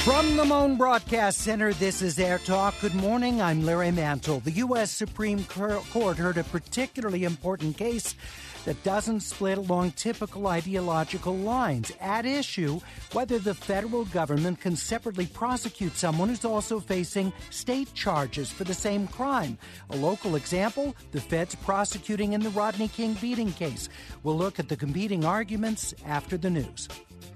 From the Moan Broadcast Center, this is Air Talk. Good morning, I'm Larry Mantle. The U.S. Supreme Court heard a particularly important case that doesn't split along typical ideological lines. At issue, whether the federal government can separately prosecute someone who's also facing state charges for the same crime. A local example, the feds prosecuting in the Rodney King beating case. We'll look at the competing arguments after the news.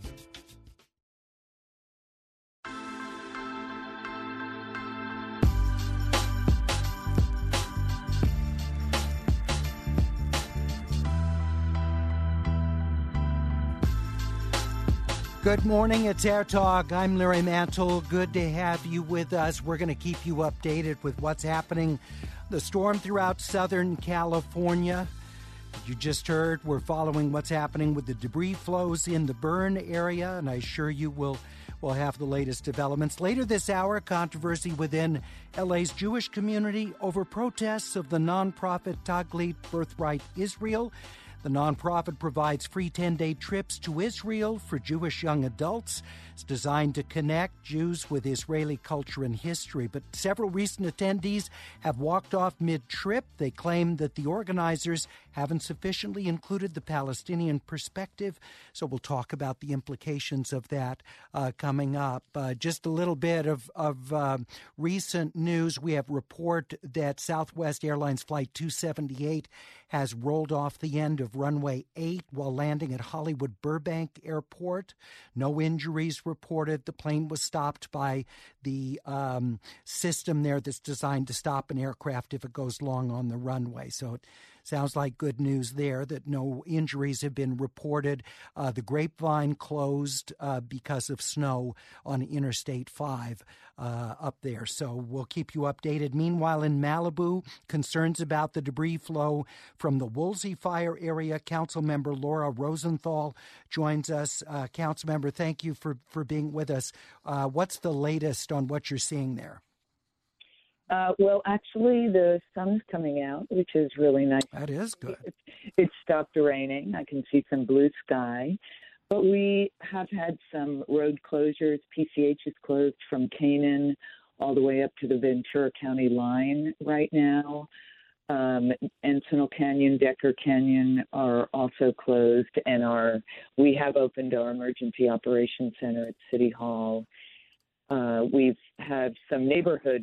Good morning, it's Air Talk. I'm Larry Mantle. Good to have you with us. We're going to keep you updated with what's happening. The storm throughout Southern California. You just heard we're following what's happening with the debris flows in the burn area, and I assure you will have the latest developments. Later this hour, controversy within LA's Jewish community over protests of the nonprofit Taglit Birthright Israel. The nonprofit provides free 10-day trips to Israel for Jewish young adults. It's designed to connect Jews with Israeli culture and history. But several recent attendees have walked off mid-trip. They claim that the organizers haven't sufficiently included the Palestinian perspective. So we'll talk about the implications of that coming up. Just a little bit of recent news. We have report that Southwest Airlines Flight 278 has rolled off the end of runway 8 while landing at Hollywood Burbank Airport. No injuries reported. The plane was stopped by the system there that's designed to stop an aircraft if it goes long on the runway. So it sounds like good news there that no injuries have been reported. The Grapevine closed because of snow on Interstate 5 up there. So we'll keep you updated. Meanwhile, in Malibu, concerns about the debris flow from the Woolsey Fire area. Councilmember Laura Rosenthal joins us. Councilmember, thank you for being with us. What's the latest on what you're seeing there? Well, actually, the sun's coming out, which is really nice. That is good. It stopped raining. I can see some blue sky. But we have had some road closures. PCH is closed from Canaan all the way up to the Ventura County line right now. Encino Canyon, Decker Canyon are also closed, and we have opened our emergency operations center at City Hall. We've had some neighborhood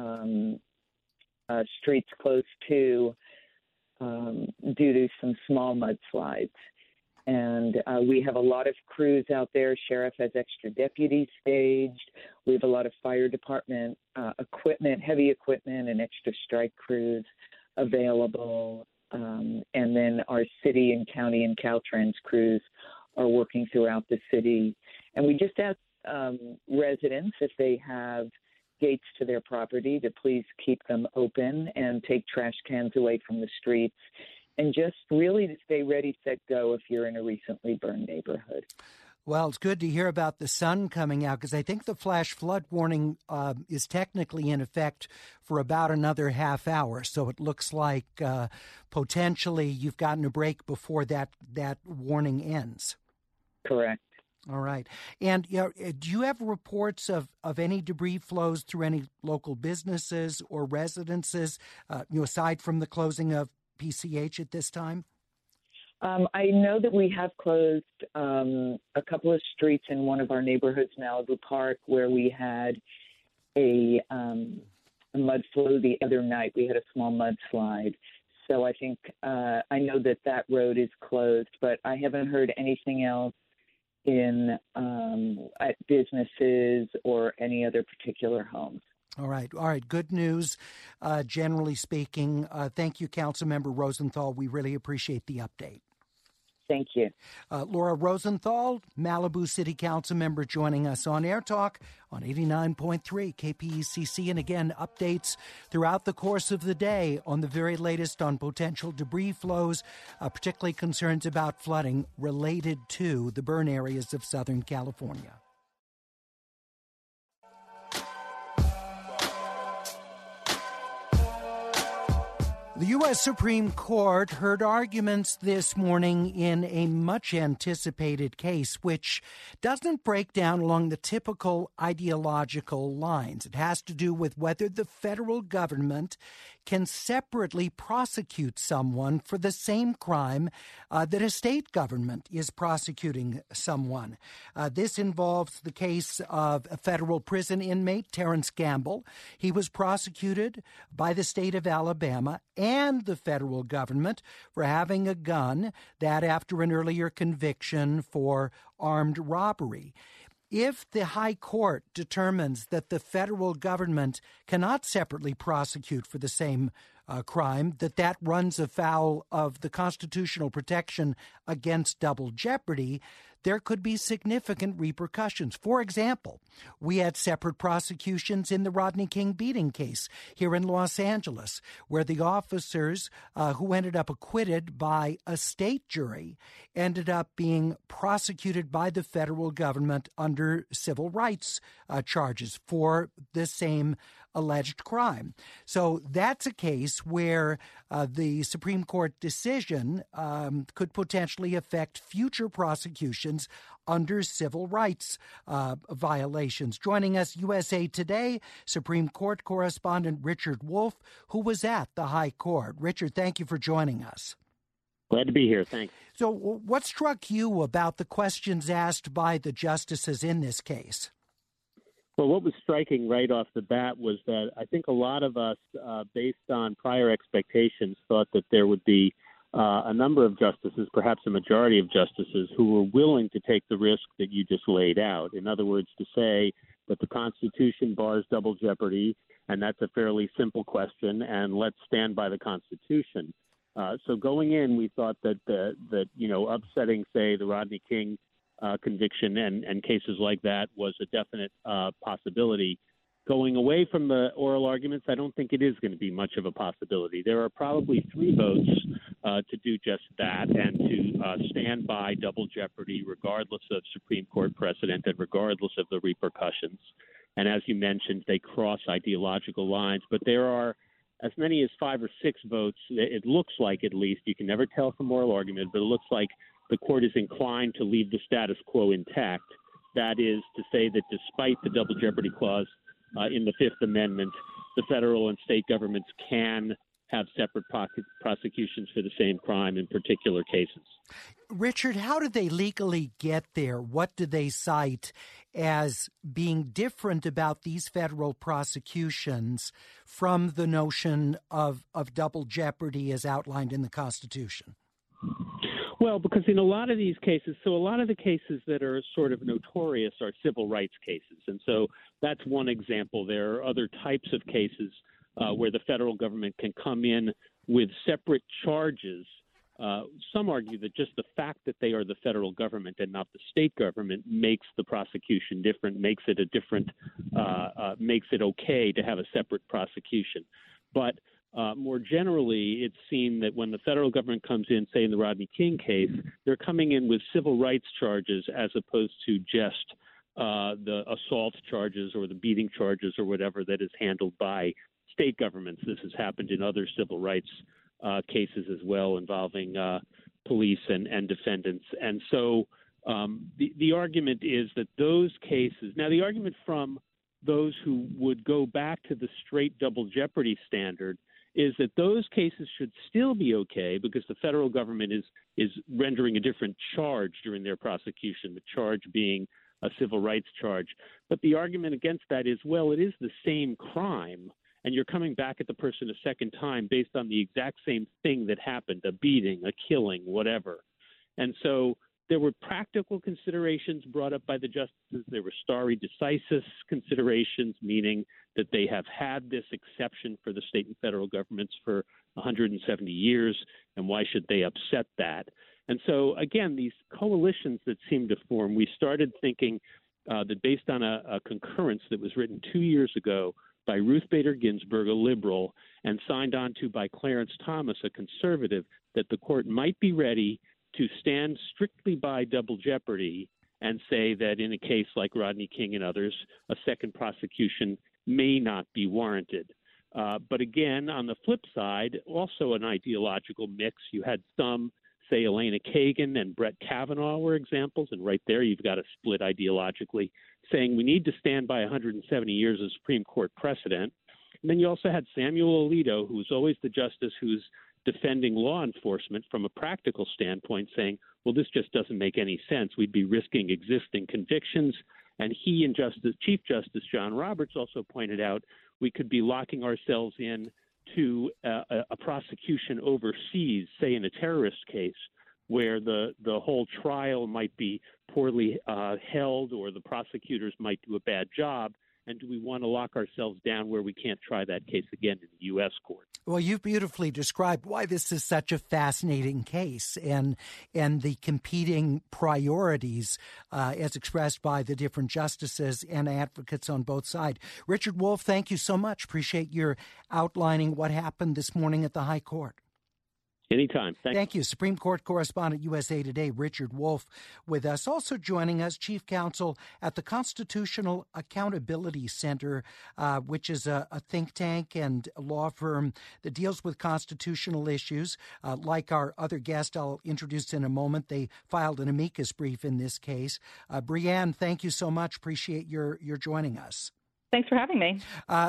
streets closed too due to some small mudslides. And we have a lot of crews out there. Sheriff has extra deputies staged. We have a lot of fire department equipment, heavy equipment, and extra strike crews available. And then our city and county and Caltrans crews are working throughout the city. And we just ask residents, if they have gates to their property, to please keep them open and take trash cans away from the streets. And just really to stay ready, set, go if you're in a recently burned neighborhood. Well, it's good to hear about the sun coming out because I think the flash flood warning is technically in effect for about another half hour. So it looks like potentially you've gotten a break before that warning ends. Correct. All right. And do you have reports of any debris flows through any local businesses or residences, aside from the closing of PCH at this time? I know that we have closed a couple of streets in one of our neighborhoods, Malibu Park, where we had a mud flow the other night. We had a small mudslide. So I think I know that road is closed, but I haven't heard anything else in at businesses or any other particular homes. All right. Good news, generally speaking. Thank you, Councilmember Rosenthal. We really appreciate the update. Thank you. Laura Rosenthal, Malibu City Council member, joining us on Air Talk on 89.3 KPECC. And again, updates throughout the course of the day on the very latest on potential debris flows, particularly concerns about flooding related to the burn areas of Southern California. The U.S. Supreme Court heard arguments this morning in a much-anticipated case, which doesn't break down along the typical ideological lines. It has to do with whether the federal government can separately prosecute someone for the same crime that a state government is prosecuting someone. This involves the case of a federal prison inmate, Terrence Gamble. He was prosecuted by the state of Alabama and the federal government for having a gun, that after an earlier conviction for armed robbery. If the High Court determines that the federal government cannot separately prosecute for the same crime, that runs afoul of the constitutional protection against double jeopardy, there could be significant repercussions. For example, we had separate prosecutions in the Rodney King beating case here in Los Angeles, where the officers who ended up acquitted by a state jury ended up being prosecuted by the federal government under civil rights charges for the same alleged crime. So that's a case where the Supreme Court decision could potentially affect future prosecutions under civil rights violations. Joining us, USA Today Supreme Court correspondent Richard Wolff, who was at the High Court. Richard, thank you for joining us. Glad to be here. Thanks. So what struck you about the questions asked by the justices in this case? Well, what was striking right off the bat was that I think a lot of us, based on prior expectations, thought that there would be a number of justices, perhaps a majority of justices, who were willing to take the risk that you just laid out. In other words, to say that the Constitution bars double jeopardy, and that's a fairly simple question, and let's stand by the Constitution. So going in, we thought that upsetting, say, the Rodney King conviction and cases like that was a definite possibility. Going away from the oral arguments, I don't think it is going to be much of a possibility. There are probably 3 votes to do just that and to stand by double jeopardy regardless of Supreme Court precedent and regardless of the repercussions. And as you mentioned, they cross ideological lines, but there are as many as 5 or 6 votes. It looks like, at least, you can never tell from oral argument, but it looks like the court is inclined to leave the status quo intact. That is to say that despite the double jeopardy clause in the Fifth Amendment, the federal and state governments can have separate prosecutions for the same crime in particular cases. Richard, how did they legally get there? What did they cite as being different about these federal prosecutions from the notion of double jeopardy as outlined in the Constitution? Well, because in a lot of these cases, so a lot of the cases that are sort of notorious are civil rights cases. And so that's one example. There are other types of cases where the federal government can come in with separate charges. Some argue that just the fact that they are the federal government and not the state government makes the prosecution different, makes it okay to have a separate prosecution. But more generally, it's seen that when the federal government comes in, say in the Rodney King case, they're coming in with civil rights charges as opposed to just the assault charges or the beating charges or whatever that is handled by state governments. This has happened in other civil rights cases as well involving police and defendants. And so the argument is that those cases – now the argument from those who would go back to the straight double jeopardy standard is that those cases should still be okay because the federal government is rendering a different charge during their prosecution, the charge being a civil rights charge. But the argument against that is, well, it is the same crime, and you're coming back at the person a second time based on the exact same thing that happened, a beating, a killing, whatever. And so there were practical considerations brought up by the justices. There were stare decisis considerations, meaning that they have had this exception for the state and federal governments for 170 years, and why should they upset that? And so, again, these coalitions that seem to form, we started thinking that based on a concurrence that was written 2 years ago by Ruth Bader Ginsburg, a liberal, and signed on to by Clarence Thomas, a conservative, that the court might be ready to stand strictly by double jeopardy and say that in a case like Rodney King and others, a second prosecution may not be warranted. But again, on the flip side, also an ideological mix. You had some, say, Elena Kagan and Brett Kavanaugh were examples, and right there you've got a split ideologically, saying we need to stand by 170 years of Supreme Court precedent. And then you also had Samuel Alito, who's always the justice who's defending law enforcement from a practical standpoint, saying, well, this just doesn't make any sense. We'd be risking existing convictions. And he and Chief Justice John Roberts also pointed out we could be locking ourselves in to a prosecution overseas, say in a terrorist case, where the whole trial might be poorly held or the prosecutors might do a bad job. And do we want to lock ourselves down where we can't try that case again in the U.S. court? Well, you've beautifully described why this is such a fascinating case and the competing priorities as expressed by the different justices and advocates on both sides. Richard Wolff, thank you so much. Appreciate your outlining what happened this morning at the High Court. Anytime. Thank you. Supreme Court correspondent, USA Today, Richard Wolff, with us. Also joining us, Chief Counsel at the Constitutional Accountability Center, which is a think tank and a law firm that deals with constitutional issues. Like our other guest I'll introduce in a moment, they filed an amicus brief in this case. Brianne, thank you so much. Appreciate your joining us. Thanks for having me.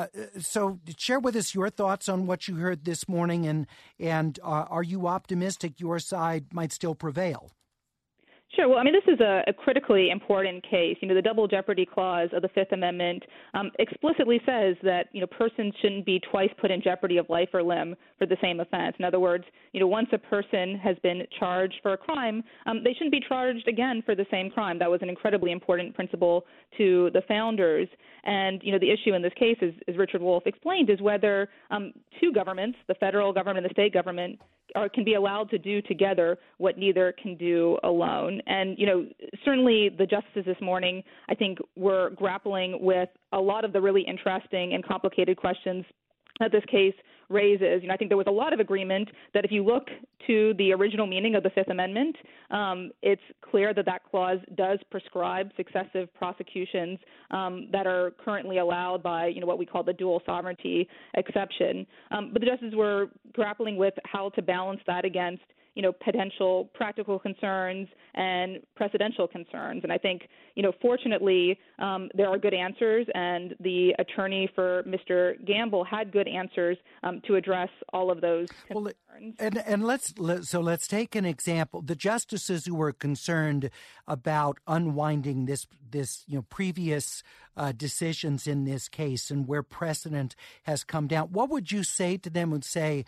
So share with us your thoughts on what you heard this morning, and are you optimistic your side might still prevail? Sure. Well, I mean, this is a critically important case. The double jeopardy clause of the Fifth Amendment explicitly says that, persons shouldn't be twice put in jeopardy of life or limb for the same offense. In other words, once a person has been charged for a crime, they shouldn't be charged again for the same crime. That was an incredibly important principle to the founders. And, the issue in this case, as Richard Wolff explained, is whether two governments, the federal government and the state government, can be allowed to do together what neither can do alone. And, certainly the justices this morning, I think, were grappling with a lot of the really interesting and complicated questions that this case raises. I think there was a lot of agreement that if you look to the original meaning of the Fifth Amendment, it's clear that clause does prescribe successive prosecutions that are currently allowed by, what we call the dual sovereignty exception. But the justices were grappling with how to balance that against potential practical concerns and precedential concerns. And I think, fortunately, there are good answers, and the attorney for Mr. Gamble had good answers to address all of those concerns. Well, and let's take an example. The justices who were concerned about unwinding this previous decisions in this case and where precedent has come down, what would you say to them? Would say,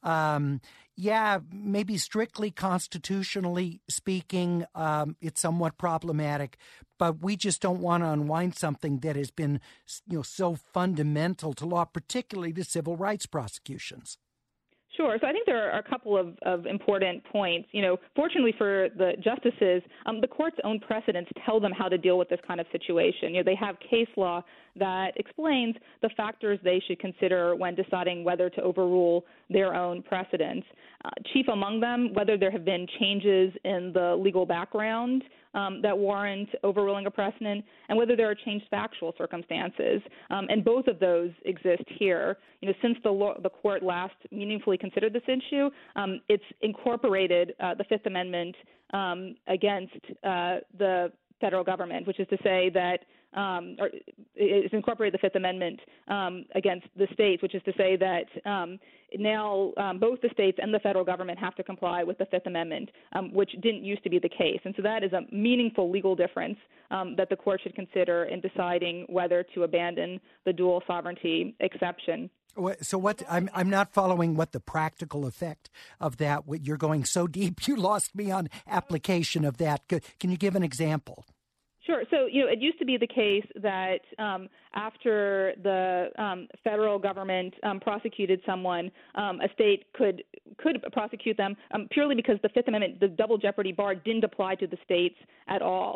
maybe strictly constitutionally speaking, it's somewhat problematic, but we just don't want to unwind something that has been, so fundamental to law, particularly to civil rights prosecutions. Sure. So I think there are a couple of important points. Fortunately for the justices, the court's own precedents tell them how to deal with this kind of situation. They have case law that explains the factors they should consider when deciding whether to overrule their own precedents. Chief among them, whether there have been changes in the legal background that warrant overruling a precedent, and whether there are changed factual circumstances. And both of those exist here. Since the court last meaningfully considered this issue, it's incorporated the Fifth Amendment against the federal government, which is to say that it's incorporated the Fifth Amendment against the states, which is to say that now both the states and the federal government have to comply with the Fifth Amendment, which didn't used to be the case. And so that is a meaningful legal difference that the court should consider in deciding whether to abandon the dual sovereignty exception. So what? I'm not following what the practical effect of that. You're going so deep, you lost me on application of that. Can you give an example? Sure. So, it used to be the case that after the federal government prosecuted someone, a state could prosecute them purely because the Fifth Amendment, the double jeopardy bar, didn't apply to the states at all.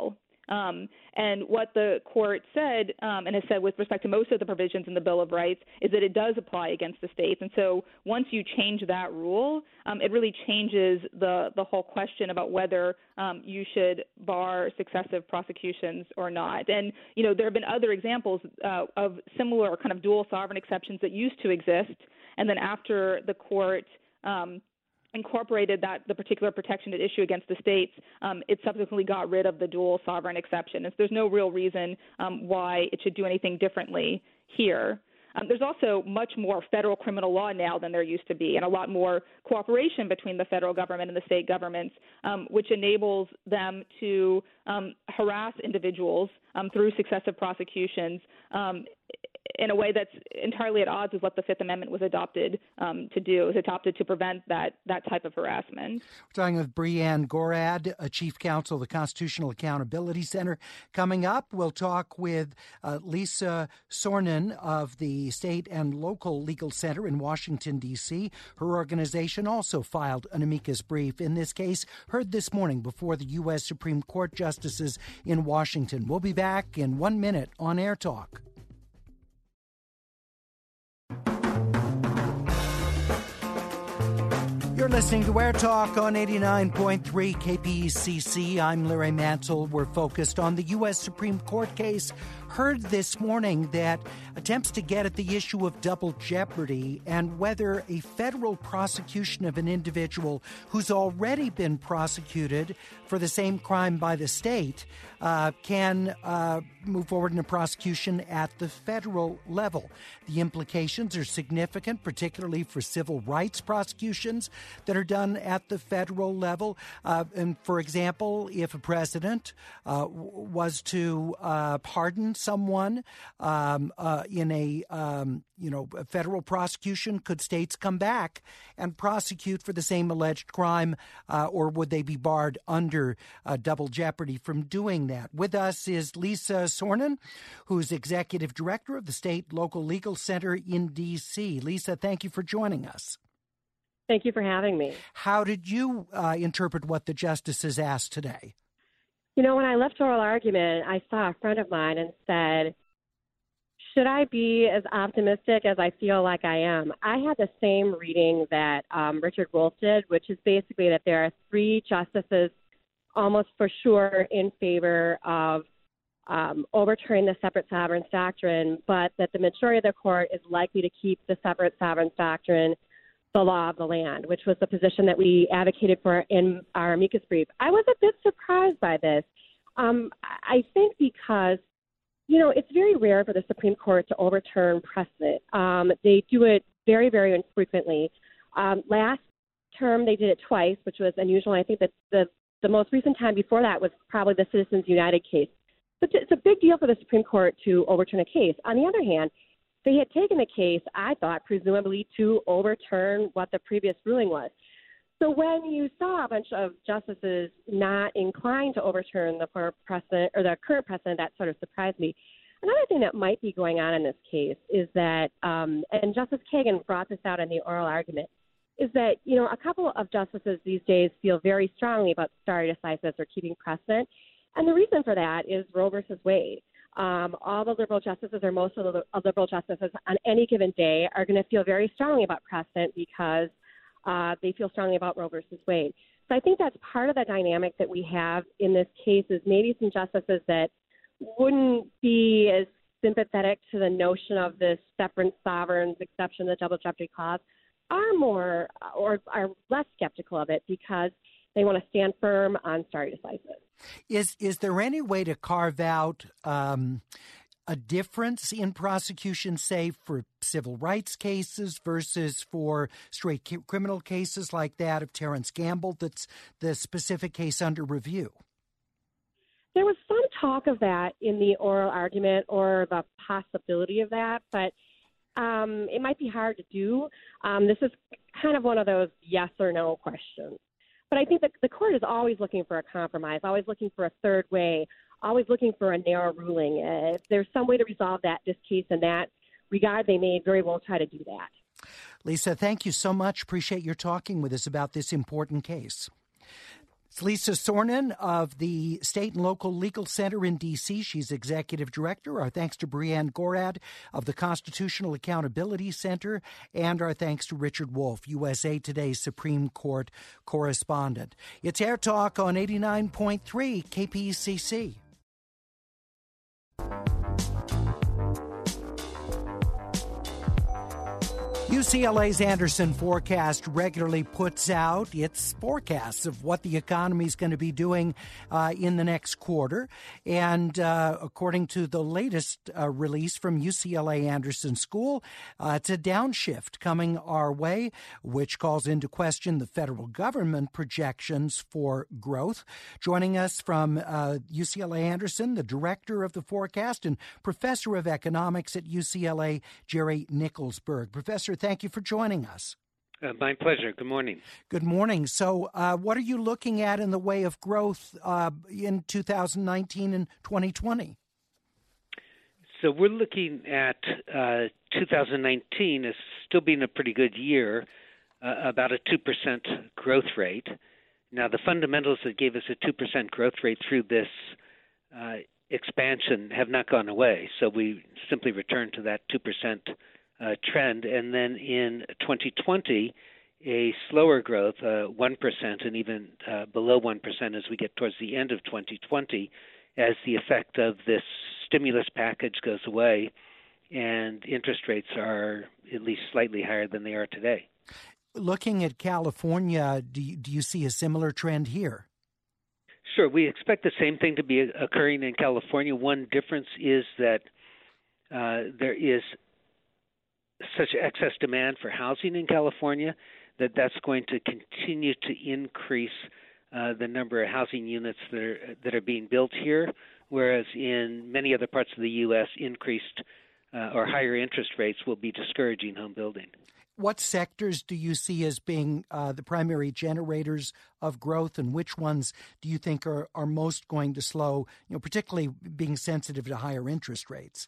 And what the court said, and has said with respect to most of the provisions in the Bill of Rights, is that it does apply against the states. And so once you change that rule, it really changes the whole question about whether you should bar successive prosecutions or not. And, there have been other examples of similar kind of dual sovereign exceptions that used to exist. And then after the court incorporated the particular protection at issue against the states, it subsequently got rid of the dual sovereign exception. And so there's no real reason why it should do anything differently here. There's also much more federal criminal law now than there used to be, and a lot more cooperation between the federal government and the state governments, which enables them to harass individuals through successive prosecutions in a way that's entirely at odds with what the Fifth Amendment was adopted to do. It was adopted to prevent that type of harassment. We're talking with Breanne Gorad, Chief Counsel of the Constitutional Accountability Center. Coming up, we'll talk with Lisa Sornin of the State and Local Legal Center in Washington, D.C. Her organization also filed an amicus brief in this case, heard this morning before the U.S. Supreme Court justices in Washington. We'll be back in 1 minute on Air Talk. You're listening to Air Talk on 89.3 KPCC. I'm Larry Mantle. We're focused on the U.S. Supreme Court case heard this morning that attempts to get at the issue of double jeopardy and whether a federal prosecution of an individual who's already been prosecuted for the same crime by the state can move forward in a prosecution at the federal level. The implications are significant, particularly for civil rights prosecutions that are done at the federal level. And for example, if a president was to pardon someone in a federal prosecution, could states come back and prosecute for the same alleged crime, or would they be barred under double jeopardy from doing that? With us is Lisa Sornin, who's executive director of the State Local Legal Center in D.C. Lisa, thank you for joining us. Thank you for having me. How did you interpret what the justices asked today? When I left oral argument, I saw a friend of mine and said, should I be as optimistic as I feel like I am? I had the same reading that Richard Wolff did, which is basically that there are three justices almost for sure in favor of overturning the separate sovereigns doctrine, but that the majority of the court is likely to keep the separate sovereigns doctrine the law of the land, which was the position that we advocated for in our amicus brief. I was a bit surprised by this. I think because, it's very rare for the Supreme Court to overturn precedent. They do it very, very infrequently. Last term, they did it twice, which was unusual. I think that the most recent time before that was probably the Citizens United case. But it's a big deal for the Supreme Court to overturn a case. On the other hand, they had taken the case, I thought, presumably to overturn what the previous ruling was. So when you saw a bunch of justices not inclined to overturn the precedent or the current precedent, that sort of surprised me. Another thing that might be going on in this case is that, and Justice Kagan brought this out in the oral argument, is that, a couple of justices these days feel very strongly about stare decisis or keeping precedent. And the reason for that is Roe versus Wade. All the liberal justices or most of the liberal justices on any given day are going to feel very strongly about precedent because they feel strongly about Roe versus Wade. So I think that's part of the dynamic that we have in this case is maybe some justices that wouldn't be as sympathetic to the notion of this separate sovereigns exception, the double jeopardy clause, are more or are less skeptical of it because they want to stand firm on stare decisis. Is there any way to carve out a difference in prosecution, say, for civil rights cases versus for straight criminal cases like that of Terrence Gamble that's the specific case under review? There was some talk of that in the oral argument or the possibility of that, but it might be hard to do. This is kind of one of those yes or no questions. But I think that the court is always looking for a compromise, always looking for a third way, always looking for a narrow ruling. If there's some way to resolve this case in that regard, they may very well try to do that. Lisa, thank you so much. Appreciate your talking with us about this important case. It's Lisa Sornin of the State and Local Legal Center in D.C. She's executive director. Our thanks to Brianne Gorad of the Constitutional Accountability Center, and our thanks to Richard Wolff, USA Today's Supreme Court correspondent. It's Air Talk on 89.3 KPCC. UCLA's Anderson Forecast regularly puts out its forecasts of what the economy is going to be doing in the next quarter. And according to the latest release from UCLA Anderson School, it's a downshift coming our way, which calls into question the federal government projections for growth. Joining us from UCLA Anderson, the director of the forecast and professor of economics at UCLA, Jerry Nicholsburg. Professor, thank you for joining us. My pleasure. Good morning. Good morning. So what are you looking at in the way of growth in 2019 and 2020? So we're looking at 2019 as still being a pretty good year, about a 2% growth rate. Now, the fundamentals that gave us a 2% growth rate through this expansion have not gone away. So we simply returned to that 2% trend, and then in 2020, a slower growth, 1%, and even below 1% as we get towards the end of 2020, as the effect of this stimulus package goes away, and interest rates are at least slightly higher than they are today. Looking at California, do you see a similar trend here? Sure. We expect the same thing to be occurring in California. One difference is that there is such excess demand for housing in California that's going to continue to increase the number of housing units that are being built here, whereas in many other parts of the U.S., increased or higher interest rates will be discouraging home building. What sectors do you see as being the primary generators of growth, and which ones do you think are most going to slow, particularly being sensitive to higher interest rates?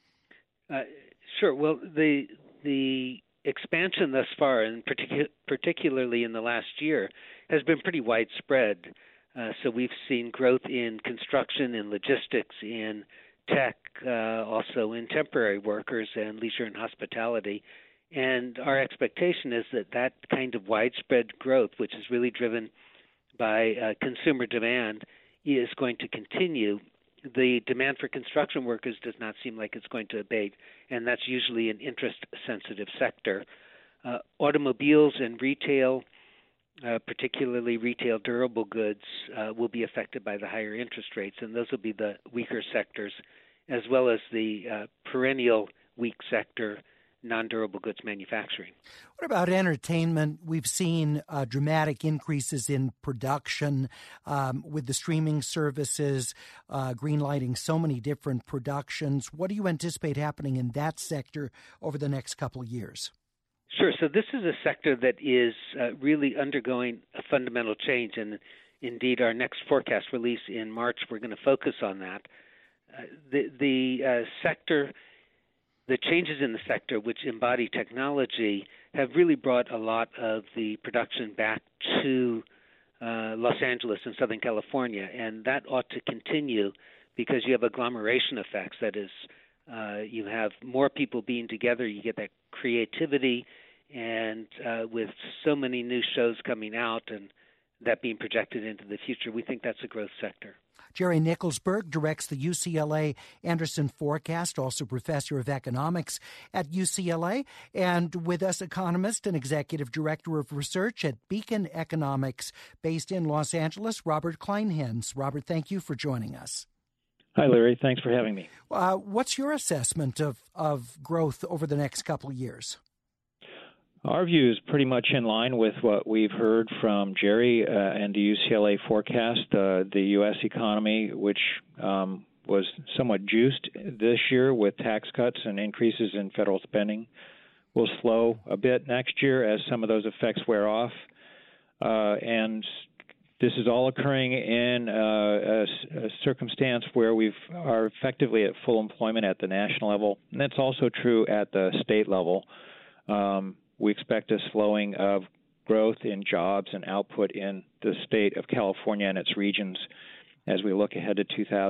Sure. Well, the expansion thus far, and particularly in the last year, has been pretty widespread. So we've seen growth in construction, in logistics, in tech, also in temporary workers and leisure and hospitality. And our expectation is that kind of widespread growth, which is really driven by consumer demand, is going to continue. The demand for construction workers does not seem like it's going to abate, and that's usually an interest-sensitive sector. Automobiles and retail, particularly retail durable goods, will be affected by the higher interest rates, and those will be the weaker sectors, as well as the perennial weak sector, non-durable goods manufacturing. What about entertainment? We've seen dramatic increases in production with the streaming services, greenlighting so many different productions. What do you anticipate happening in that sector over the next couple of years? Sure. So this is a sector that is really undergoing a fundamental change, and indeed our next forecast release in March, we're going to focus on that. The sector. The changes in the sector, which embody technology, have really brought a lot of the production back to Los Angeles and Southern California, and that ought to continue because you have agglomeration effects. That is, you have more people being together, you get that creativity, and with so many new shows coming out and that being projected into the future, we think that's a growth sector. Jerry Nicholsburg directs the UCLA Anderson Forecast, also professor of economics at UCLA, and with us, economist and executive director of research at Beacon Economics, based in Los Angeles, Robert Kleinhans. Robert, thank you for joining us. Hi, Larry. Thanks for having me. What's your assessment of growth over the next couple of years? Our view is pretty much in line with what we've heard from Jerry and the UCLA forecast. The U.S. economy, which was somewhat juiced this year with tax cuts and increases in federal spending, will slow a bit next year as some of those effects wear off. And this is all occurring in a circumstance where we are effectively at full employment at the national level, and that's also true at the state level. We expect a slowing of growth in jobs and output in the state of California and its regions as we look ahead to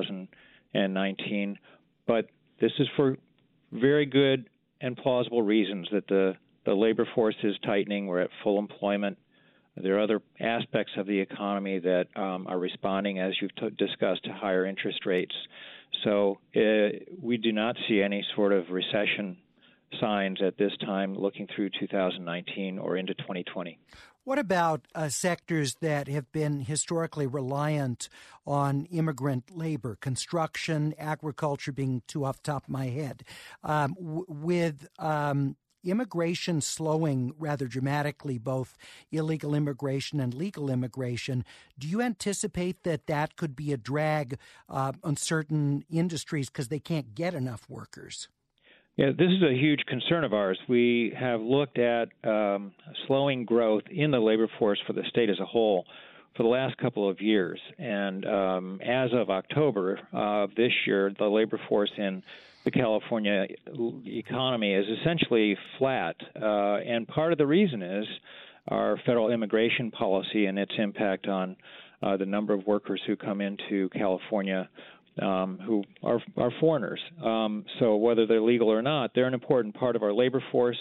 2019. But this is for very good and plausible reasons that the labor force is tightening. We're at full employment. There are other aspects of the economy that are responding, as you've discussed, to higher interest rates. So we do not see any sort of recession signs at this time looking through 2019 or into 2020. What about sectors that have been historically reliant on immigrant labor, construction, agriculture being two off the top of my head? With immigration slowing rather dramatically, both illegal immigration and legal immigration, do you anticipate that could be a drag on certain industries because they can't get enough workers? Yeah, this is a huge concern of ours. We have looked at slowing growth in the labor force for the state as a whole for the last couple of years. And as of October of this year, the labor force in the California economy is essentially flat. And part of the reason is our federal immigration policy and its impact on the number of workers who come into California who are foreigners. So whether they're legal or not, they're an important part of our labor force.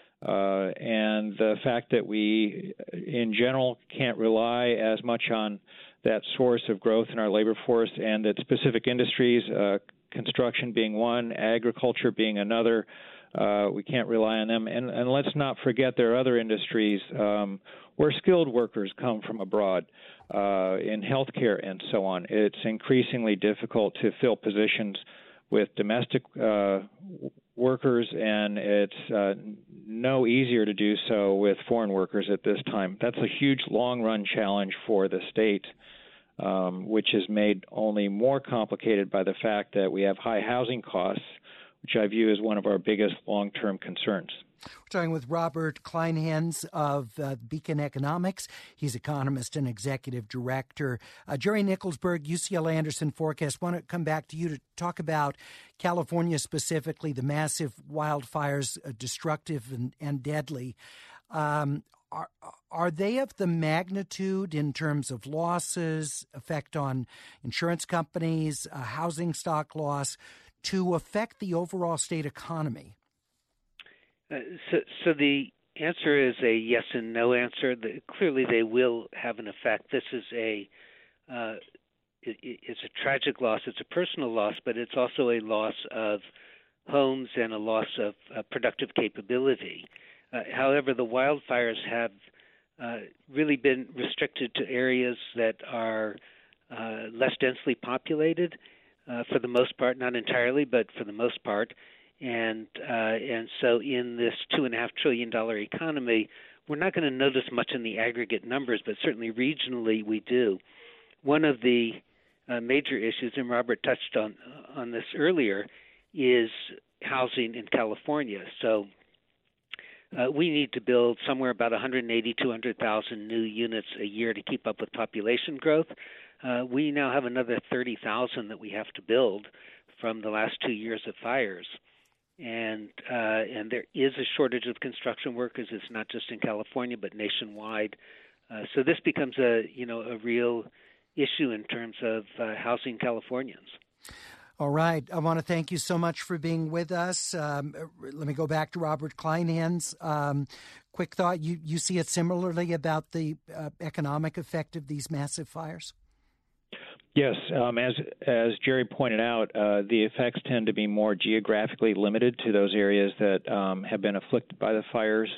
And the fact that we, in general, can't rely as much on that source of growth in our labor force, and that specific industries, construction being one, agriculture being another, we can't rely on them. And let's not forget there are other industries where skilled workers come from abroad, in healthcare and so on. It's increasingly difficult to fill positions with domestic workers, and it's no easier to do so with foreign workers at this time. That's a huge long-run challenge for the state, which is made only more complicated by the fact that we have high housing costs, which I view as one of our biggest long-term concerns. We're talking with Robert Kleinhans of Beacon Economics. He's economist and executive director. Jerry Nicholsberg, UCLA Anderson Forecast. Want to come back to you to talk about California specifically, the massive wildfires, destructive and deadly. Are they of the magnitude in terms of losses, effect on insurance companies, housing stock loss, to affect the overall state economy? So the answer is a yes and no answer. Clearly, they will have an effect. This is it's a tragic loss. It's a personal loss, but it's also a loss of homes and a loss of productive capability. However, the wildfires have really been restricted to areas that are less densely populated, for the most part, not entirely, but for the most part. And so in this $2.5 trillion economy, we're not going to notice much in the aggregate numbers, but certainly regionally we do. One of the major issues, and Robert touched on this earlier, is housing in California. So we need to build somewhere about 180,000 to 200,000 new units a year to keep up with population growth. We now have another 30,000 that we have to build from the last 2 years of fires. And there is a shortage of construction workers. It's not just in California, but nationwide. So this becomes a real issue in terms of housing Californians. All right. I want to thank you so much for being with us. Let me go back to Robert Kleinhans. Quick thought. You see it similarly about the economic effect of these massive fires? Yes, as Jerry pointed out, the effects tend to be more geographically limited to those areas that have been afflicted by the fires.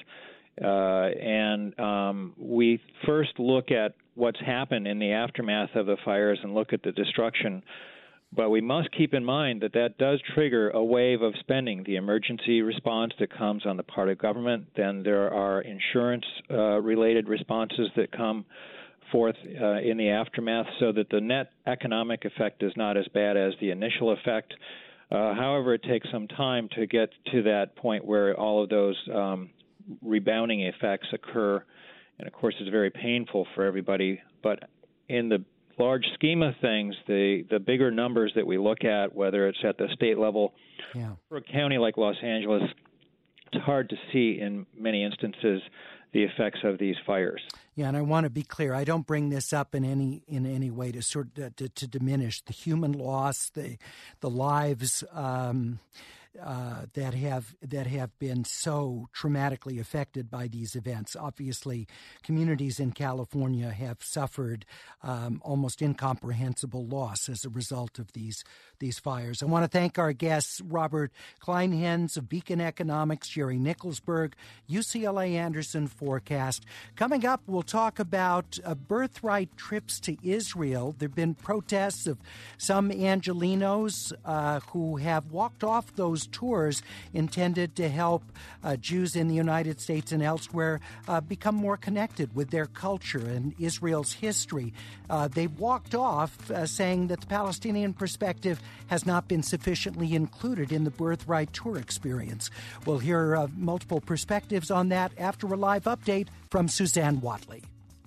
And we first look at what's happened in the aftermath of the fires and look at the destruction. But we must keep in mind that does trigger a wave of spending, the emergency response that comes on the part of government. Then there are insurance-related responses that come forth in the aftermath, so that the net economic effect is not as bad as the initial effect. However, it takes some time to get to that point where all of those rebounding effects occur, and of course it's very painful for everybody. But in the large scheme of things, the bigger numbers that we look at, whether it's at the state level or a county like Los Angeles, it's hard to see in many instances the effects of these fires. Yeah, and I want to be clear. I don't bring this up in any way to sort of, to diminish the human loss, the lives that have been so traumatically affected by these events. Obviously, communities in California have suffered almost incomprehensible loss as a result of these fires. I want to thank our guests, Robert Kleinhens of Beacon Economics, Jerry Nicholsberg, UCLA Anderson Forecast. Coming up, we'll talk about birthright trips to Israel. There have been protests of some Angelenos who have walked off those tours intended to help Jews in the United States and elsewhere become more connected with their culture and Israel's history. They walked off saying that the Palestinian perspective has not been sufficiently included in the Birthright Tour experience. We'll hear multiple perspectives on that after a live update from Suzanne Watley.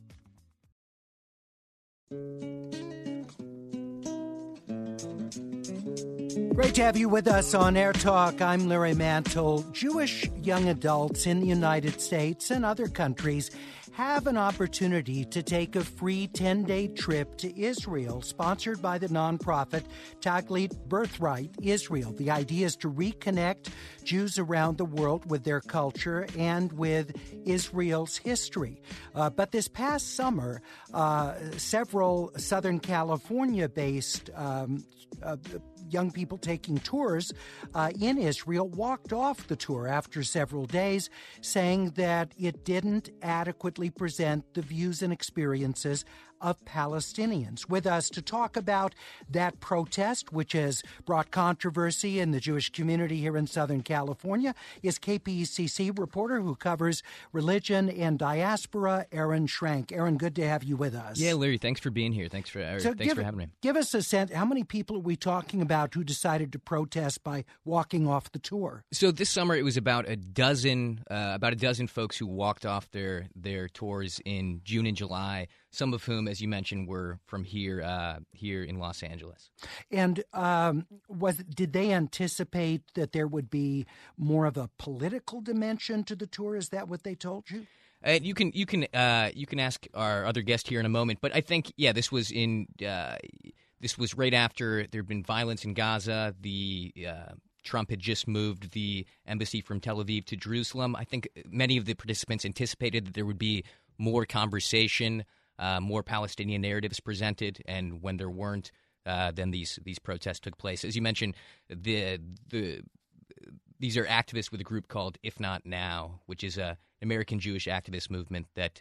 Great to have you with us on Air Talk. I'm Larry Mantle. Jewish young adults in the United States and other countries have an opportunity to take a free 10-day trip to Israel, sponsored by the nonprofit Taglit Birthright Israel. The idea is to reconnect Jews around the world with their culture and with Israel's history. But this past summer, several Southern California-based young people taking tours in Israel walked off the tour after several days, saying that it didn't adequately present the views and experiences of Palestinians. With us to talk about that protest, which has brought controversy in the Jewish community here in Southern California, is KPCC reporter who covers religion and diaspora, Aaron Schrank. Aaron, good to have you with us. Yeah, Larry, thanks for being here. Thanks for having me. Give us a sense, how many people are we talking about who decided to protest by walking off the tour? So this summer it was about a dozen folks who walked off their tours in June and July, some of whom, as you mentioned, were from here in Los Angeles. And did they anticipate that there would be more of a political dimension to the tour? Is that what they told you? You can ask our other guest here in a moment, but I think this was right after there had been violence in Gaza. Trump had just moved the embassy from Tel Aviv to Jerusalem. I think many of the participants anticipated that there would be more conversation, more Palestinian narratives presented, and when there weren't, then these protests took place. As you mentioned, these are activists with a group called If Not Now, which is an American Jewish activist movement that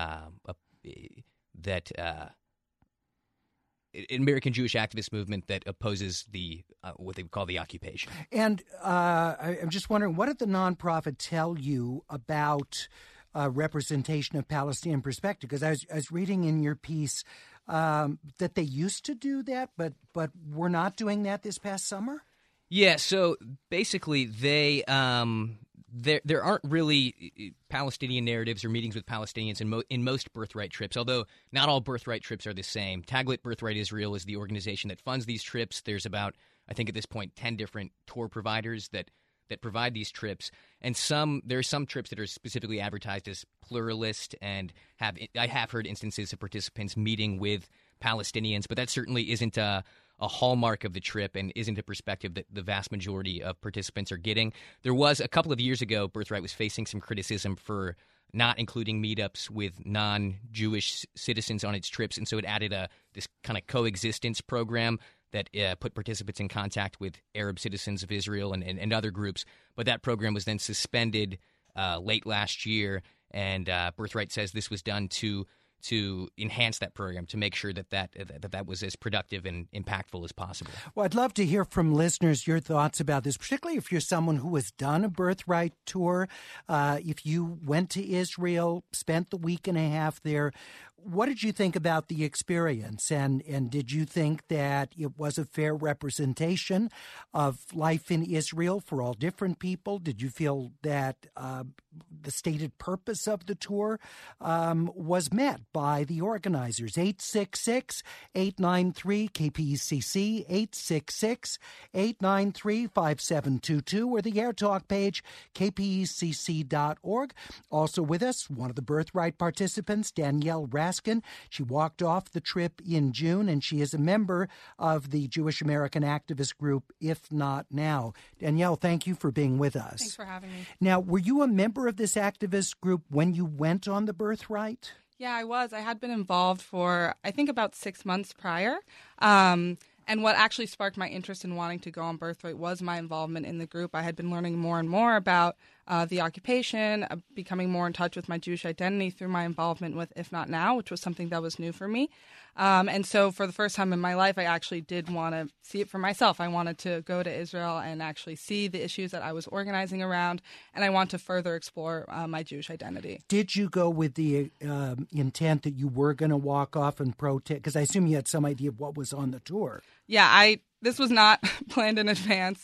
opposes the what they would call the occupation. And I'm just wondering, what did the nonprofit tell you about representation of Palestinian perspective? Because I was reading in your piece that they used to do that, but we're not doing that this past summer? Yeah, so basically there aren't really Palestinian narratives or meetings with Palestinians in most Birthright trips, although not all Birthright trips are the same. Taglit Birthright Israel is the organization that funds these trips. There's about, I think at this point, 10 different tour providers that provide these trips, and there are some trips that are specifically advertised as pluralist, and I have heard instances of participants meeting with Palestinians, but that certainly isn't a hallmark of the trip and isn't a perspective that the vast majority of participants are getting. There was, a couple of years ago, Birthright was facing some criticism for not including meetups with non-Jewish citizens on its trips, and so it added this kind of coexistence program that put participants in contact with Arab citizens of Israel and other groups. But that program was then suspended late last year, and Birthright says this was done to enhance that program, to make sure that was as productive and impactful as possible. Well, I'd love to hear from listeners your thoughts about this, particularly if you're someone who has done a Birthright tour. If you went to Israel, spent the week and a half there, what did you think about the experience? And did you think that it was a fair representation of life in Israel for all different people? Did you feel that the stated purpose of the tour was met by the organizers. 866-893-KPCC, 866-893-5722, or the AirTalk page, kpecc.org. Also with us, one of the Birthright participants, Danielle Raskin. She walked off the trip in June, and she is a member of the Jewish American activist group, If Not Now. Danielle, thank you for being with us. Thanks for having me. Now, were you a member of this activist group when you went on the Birthright? Yeah, I was. I had been involved for, I think, about 6 months prior. And what actually sparked my interest in wanting to go on Birthright was my involvement in the group. I had been learning more and more about the occupation, becoming more in touch with my Jewish identity through my involvement with If Not Now, which was something that was new for me. And so for the first time in my life, I actually did want to see it for myself. I wanted to go to Israel and actually see the issues that I was organizing around, and I want to further explore my Jewish identity. Did you go with the intent that you were going to walk off and protest? Because I assume you had some idea of what was on the tour. Yeah, this was not planned in advance.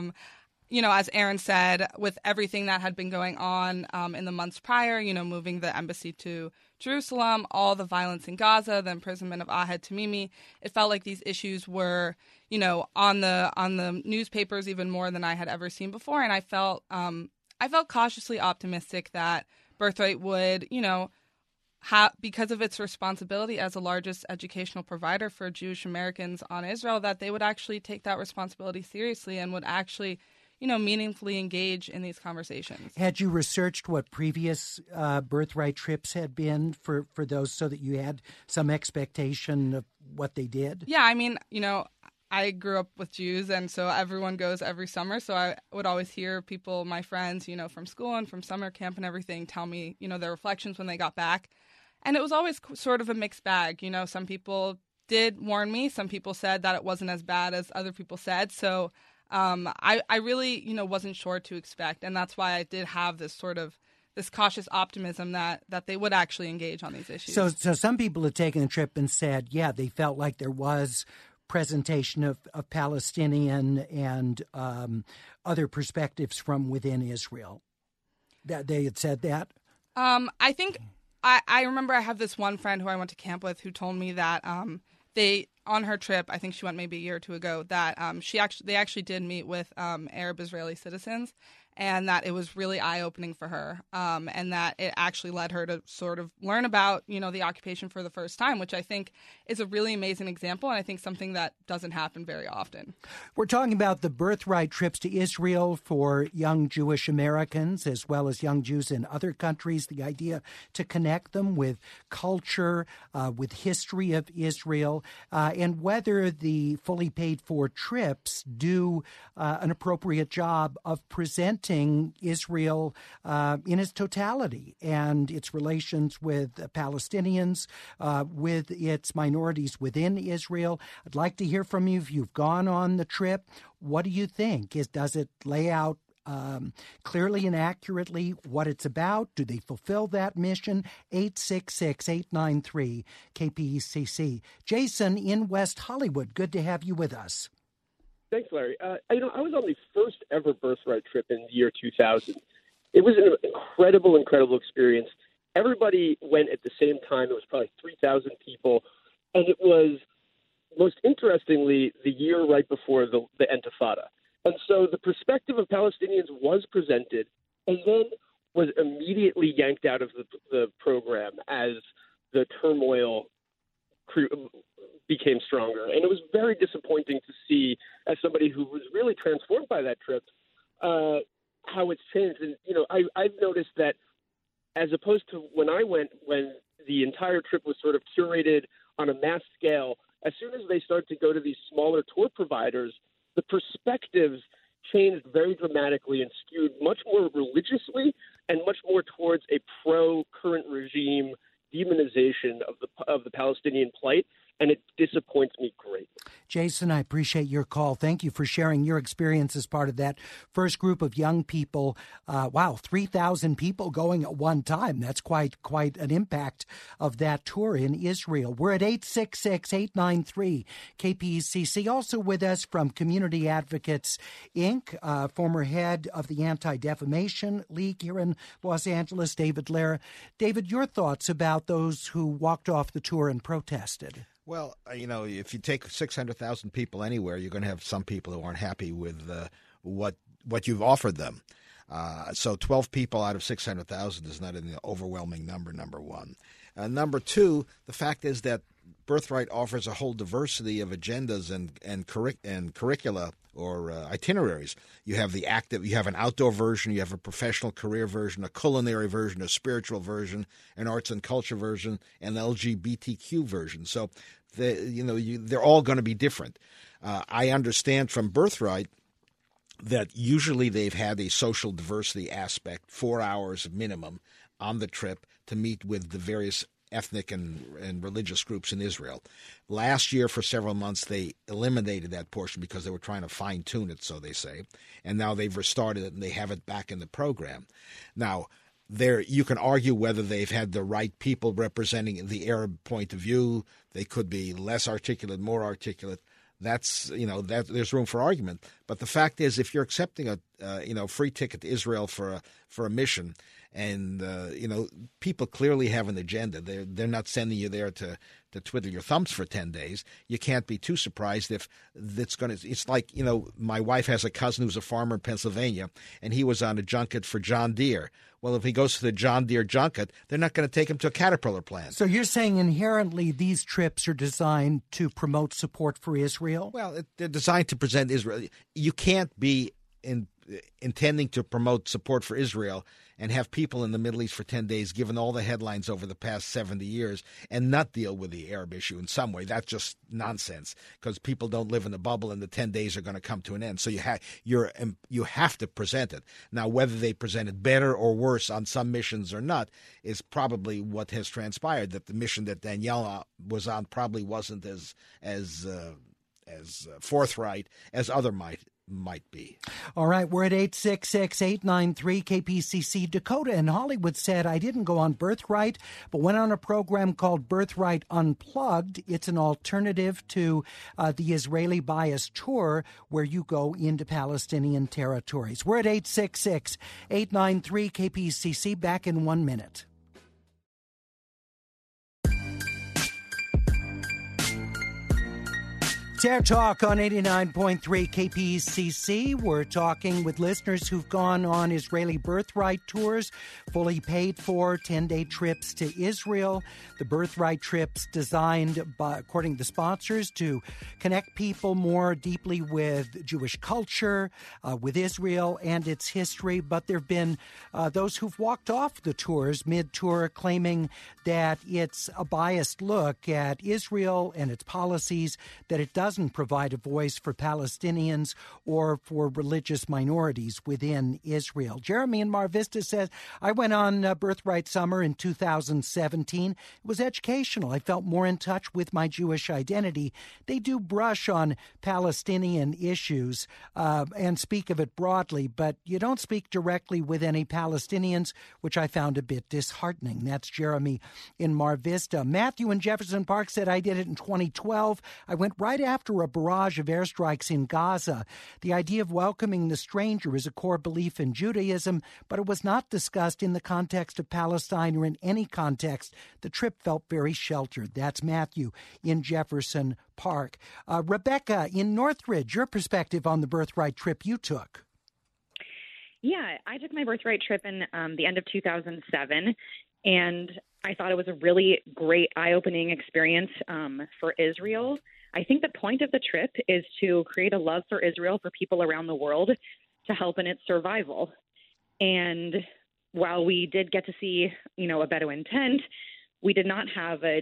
As Aaron said, with everything that had been going on in the months prior, moving the embassy to Jerusalem, all the violence in Gaza, the imprisonment of Ahed Tamimi, it felt like these issues were, on the newspapers even more than I had ever seen before, and I felt cautiously optimistic that Birthright would, because of its responsibility as the largest educational provider for Jewish Americans on Israel, that they would actually take that responsibility seriously and would actually meaningfully engage in these conversations. Had you researched what previous Birthright trips had been for those so that you had some expectation of what they did? Yeah, I grew up with Jews, and so everyone goes every summer. So I would always hear people, my friends, from school and from summer camp and everything, tell me, their reflections when they got back. And it was always sort of a mixed bag. Some people did warn me. Some people said that it wasn't as bad as other people said. So I really, wasn't sure what to expect. And that's why I did have this cautious optimism that they would actually engage on these issues. So some people had taken the trip and said, yeah, they felt like there was presentation of Palestinian and other perspectives from within Israel. That they had said that? I think I remember I have this one friend who I went to camp with who told me that on her trip, I think she went maybe a year or two ago, that they actually did meet with Arab Israeli citizens, and that it was really eye-opening for her, and that it actually led her to sort of learn about, the occupation for the first time, which I think is a really amazing example, and I think something that doesn't happen very often. We're talking about the Birthright trips to Israel for young Jewish Americans as well as young Jews in other countries, the idea to connect them with culture, with history of Israel, and whether the fully paid-for trips do an appropriate job of presenting Israel in its totality and its relations with Palestinians, with its minorities within Israel. I'd like to hear from you if you've gone on the trip. What do you think? Does it lay out clearly and accurately what it's about? Do they fulfill that mission? 866-893-KPCC. Jason in West Hollywood, good to have you with us. Thanks, Larry. I was on the first ever Birthright trip in the year 2000. It was an incredible experience. Everybody went at the same time. It was probably 3,000 people. And it was, most interestingly, the year right before the Intifada. And so the perspective of Palestinians was presented and then was immediately yanked out of the program as the turmoil became stronger. And it was very disappointing to see, as somebody who was really transformed by that trip, how it's changed. And, I've noticed that as opposed to when I went, when the entire trip was sort of curated on a mass scale, as soon as they started to go to these smaller tour providers, the perspectives changed very dramatically and skewed much more religiously and much more towards a pro-current regime demonization of the Palestinian plight. and it disappoints me greatly. Jason, I appreciate your call. Thank you for sharing your experience as part of that first group of young people. 3,000 people going at one time. That's quite an impact of that tour in Israel. We're at 866-893-KPCC. Also with us from Community Advocates, Inc., former head of the Anti-Defamation League here in Los Angeles, David Lehrer. David, your thoughts about those who walked off the tour and protested? Well, if you take 600,000 people anywhere, you're going to have some people who aren't happy with what you've offered them. So 12 people out of 600,000 is not an overwhelming number, number one. Number two, the fact is that Birthright offers a whole diversity of agendas and curricula or itineraries. You have you have an outdoor version, you have a professional career version, a culinary version, a spiritual version, an arts and culture version, and an LGBTQ version. So, they're all going to be different. I understand from Birthright that usually they've had a social diversity aspect, 4 hours minimum on the trip to meet with the various ethnic and religious groups in Israel. Last year, for several months, they eliminated that portion because they were trying to fine-tune it, so they say. And now they've restarted it, and they have it back in the program. Now, you can argue whether they've had the right people representing the Arab point of view. They could be less articulate, more articulate. That's there's room for argument. But the fact is, if you're accepting a free ticket to Israel for a mission, and people clearly have an agenda. They're not sending you there to twiddle your thumbs for 10 days. You can't be too surprised if it's like, my wife has a cousin who's a farmer in Pennsylvania, and he was on a junket for John Deere. Well, if he goes to the John Deere junket, they're not going to take him to a Caterpillar plant. So you're saying inherently these trips are designed to promote support for Israel? Well, they're designed to present Israel. You can't be intending to promote support for Israel and have people in the Middle East for 10 days, given all the headlines over the past 70 years, and not deal with the Arab issue in some way. That's just nonsense, because people don't live in a bubble, and the 10 days are going to come to an end. So you have to present it. Now, whether they present it better or worse on some missions or not is probably what has transpired, that the mission that Danielle was on probably wasn't as forthright as other might be. All right, we're at 866-893-KPCC. Dakota in Hollywood said, I didn't go on Birthright, but went on a program called Birthright Unplugged. It's an alternative to the Israeli Bias Tour, where you go into Palestinian territories. We're at 866-893-KPCC. Back in 1 minute. Air Talk on 89.3 KPCC. We're talking with listeners who've gone on Israeli Birthright tours, fully paid for 10-day trips to Israel. The Birthright trips designed, according to the sponsors, to connect people more deeply with Jewish culture, with Israel and its history. But there have been those who've walked off the tours mid-tour, claiming that it's a biased look at Israel and its policies, that it doesn't provide a voice for Palestinians or for religious minorities within Israel. Jeremy in Mar Vista says, I went on Birthright Summer in 2017. It was educational. I felt more in touch with my Jewish identity. They do brush on Palestinian issues and speak of it broadly, but you don't speak directly with any Palestinians, which I found a bit disheartening. That's Jeremy in Mar Vista. Matthew in Jefferson Park said, I did it in 2012. I went right after a barrage of airstrikes in Gaza. The idea of welcoming the stranger is a core belief in Judaism, but it was not discussed in the context of Palestine or in any context. The trip felt very sheltered. That's Matthew in Jefferson Park. Rebecca in Northridge, your perspective on the Birthright trip you took. Yeah, I took my Birthright trip in the end of 2007, and I thought it was a really great, eye-opening experience for Israel. I think the point of the trip is to create a love for Israel for people around the world to help in its survival. And while we did get to see, a Bedouin tent, we did not have an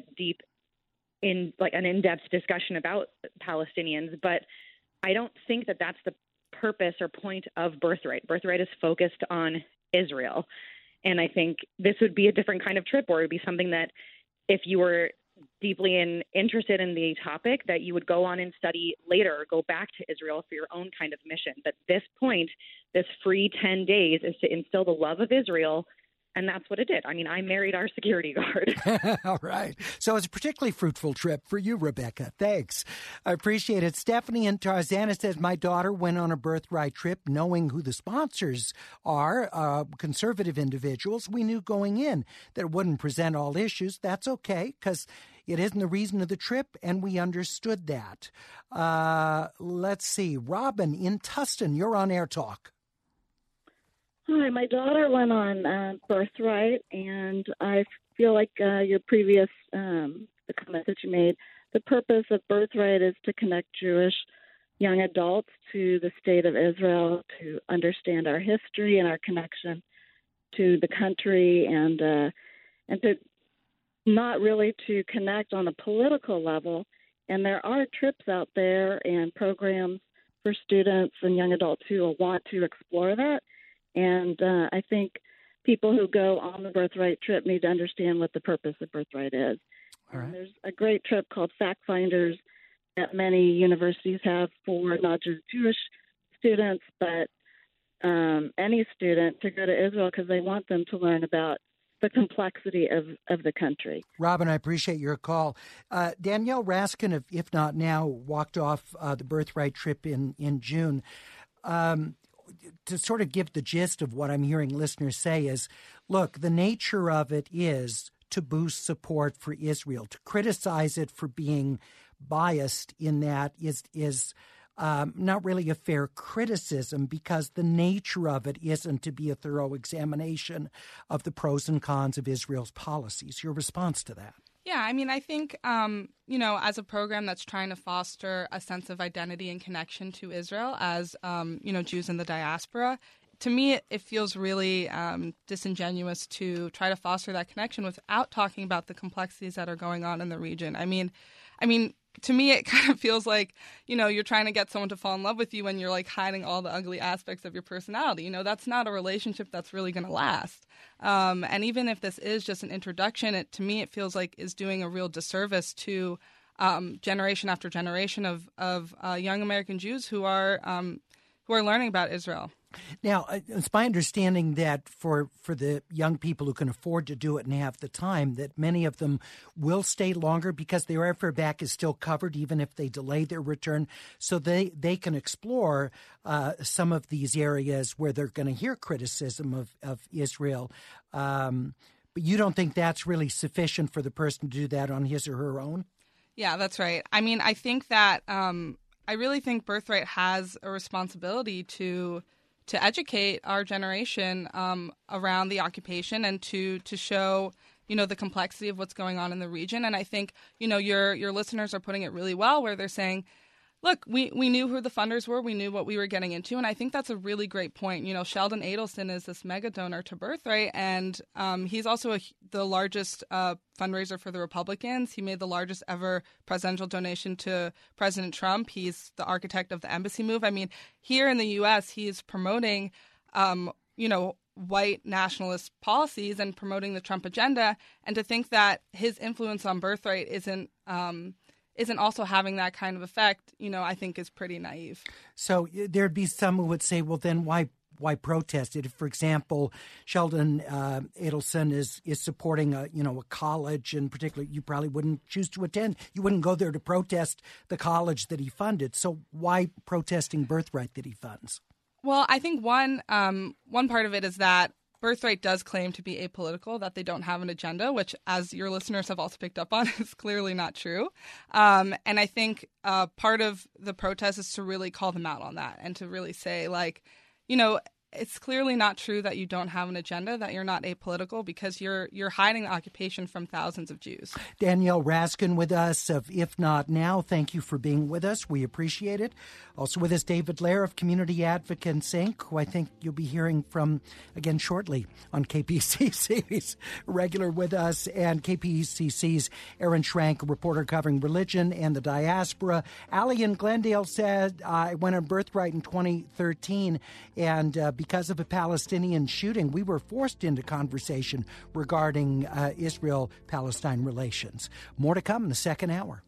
in-depth discussion about Palestinians. But I don't think that that's the purpose or point of Birthright. Birthright is focused on Israel. And I think this would be a different kind of trip, or it would be something that if you were deeply interested in the topic, that you would go on and study later, go back to Israel for your own kind of mission. But this point, this free 10 days is to instill the love of Israel. And that's what it did. I mean, I married our security guard. All right. So it's a particularly fruitful trip for you, Rebecca. Thanks. I appreciate it. Stephanie in Tarzana says, my daughter went on a birthright trip knowing who the sponsors are, conservative individuals. We knew going in that it wouldn't present all issues. That's okay, because it isn't the reason of the trip, and we understood that. Let's see. Robin in Tustin, you're on Air Talk. Hi, my daughter went on Birthright, and I feel like your previous the comment that you made, the purpose of Birthright is to connect Jewish young adults to the state of Israel, to understand our history and our connection to the country, and to not really to connect on a political level. And there are trips out there and programs for students and young adults who want to explore that. And I think people who go on the Birthright trip need to understand what the purpose of Birthright is. All right. There's a great trip called Fact Finders that many universities have for not just Jewish students, but any student to go to Israel, because they want them to learn about the complexity of the country. Robin, I appreciate your call. Danielle Raskin of If Not Now walked off the Birthright trip in June. To sort of give the gist of what I'm hearing listeners say is, look, the nature of it is to boost support for Israel. To criticize it for being biased in that is not really a fair criticism, because the nature of it isn't to be a thorough examination of the pros and cons of Israel's policies. Your response to that? Yeah, I mean, I think, as a program that's trying to foster a sense of identity and connection to Israel as, Jews in the diaspora, to me, it feels really disingenuous to try to foster that connection without talking about the complexities that are going on in the region. I mean, to me, it kind of feels like, you're trying to get someone to fall in love with you when you're like hiding all the ugly aspects of your personality. That's not a relationship that's really going to last. And even if this is just an introduction, to me, it feels like is doing a real disservice to generation after generation of young American Jews who are learning about Israel. Now, it's my understanding that for the young people who can afford to do it and have the time, that many of them will stay longer because their airfare back is still covered, even if they delay their return, so they can explore some of these areas where they're going to hear criticism of Israel. But you don't think that's really sufficient for the person to do that on his or her own? Yeah, that's right. I mean, I think that I really think Birthright has a responsibility to educate our generation around the occupation and to show, the complexity of what's going on in the region. And I think, your listeners are putting it really well, where they're saying, look, we knew who the funders were. We knew what we were getting into. And I think that's a really great point. Sheldon Adelson is this mega donor to Birthright, and he's also the largest fundraiser for the Republicans. He made the largest ever presidential donation to President Trump. He's the architect of the embassy move. I mean, here in the U.S., he's promoting, white nationalist policies and promoting the Trump agenda. And to think that his influence on Birthright isn't also having that kind of effect, I think is pretty naive. So there'd be some who would say, well, then why protest it? If, for example, Sheldon Adelson is supporting a college, and particularly you probably wouldn't choose to attend. You wouldn't go there to protest the college that he funded. So why protesting Birthright that he funds? Well, I think one part of it is that Birthright does claim to be apolitical, that they don't have an agenda, which, as your listeners have also picked up on, is clearly not true. And I think part of the protest is to really call them out on that and to really say, it's clearly not true that you don't have an agenda, that you're not apolitical, because you're hiding the occupation from thousands of Jews. Danielle Raskin with us of If Not Now. Thank you for being with us. We appreciate it. Also with us, David Lair of Community Advocates Inc., who I think you'll be hearing from again shortly on KPCC. He's regular with us, and KPCC's Aaron Schrank, a reporter covering religion and the diaspora. Allie in Glendale said, I went on Birthright in 2013 and because of a Palestinian shooting, we were forced into conversation regarding Israel-Palestine relations. More to come in the second hour.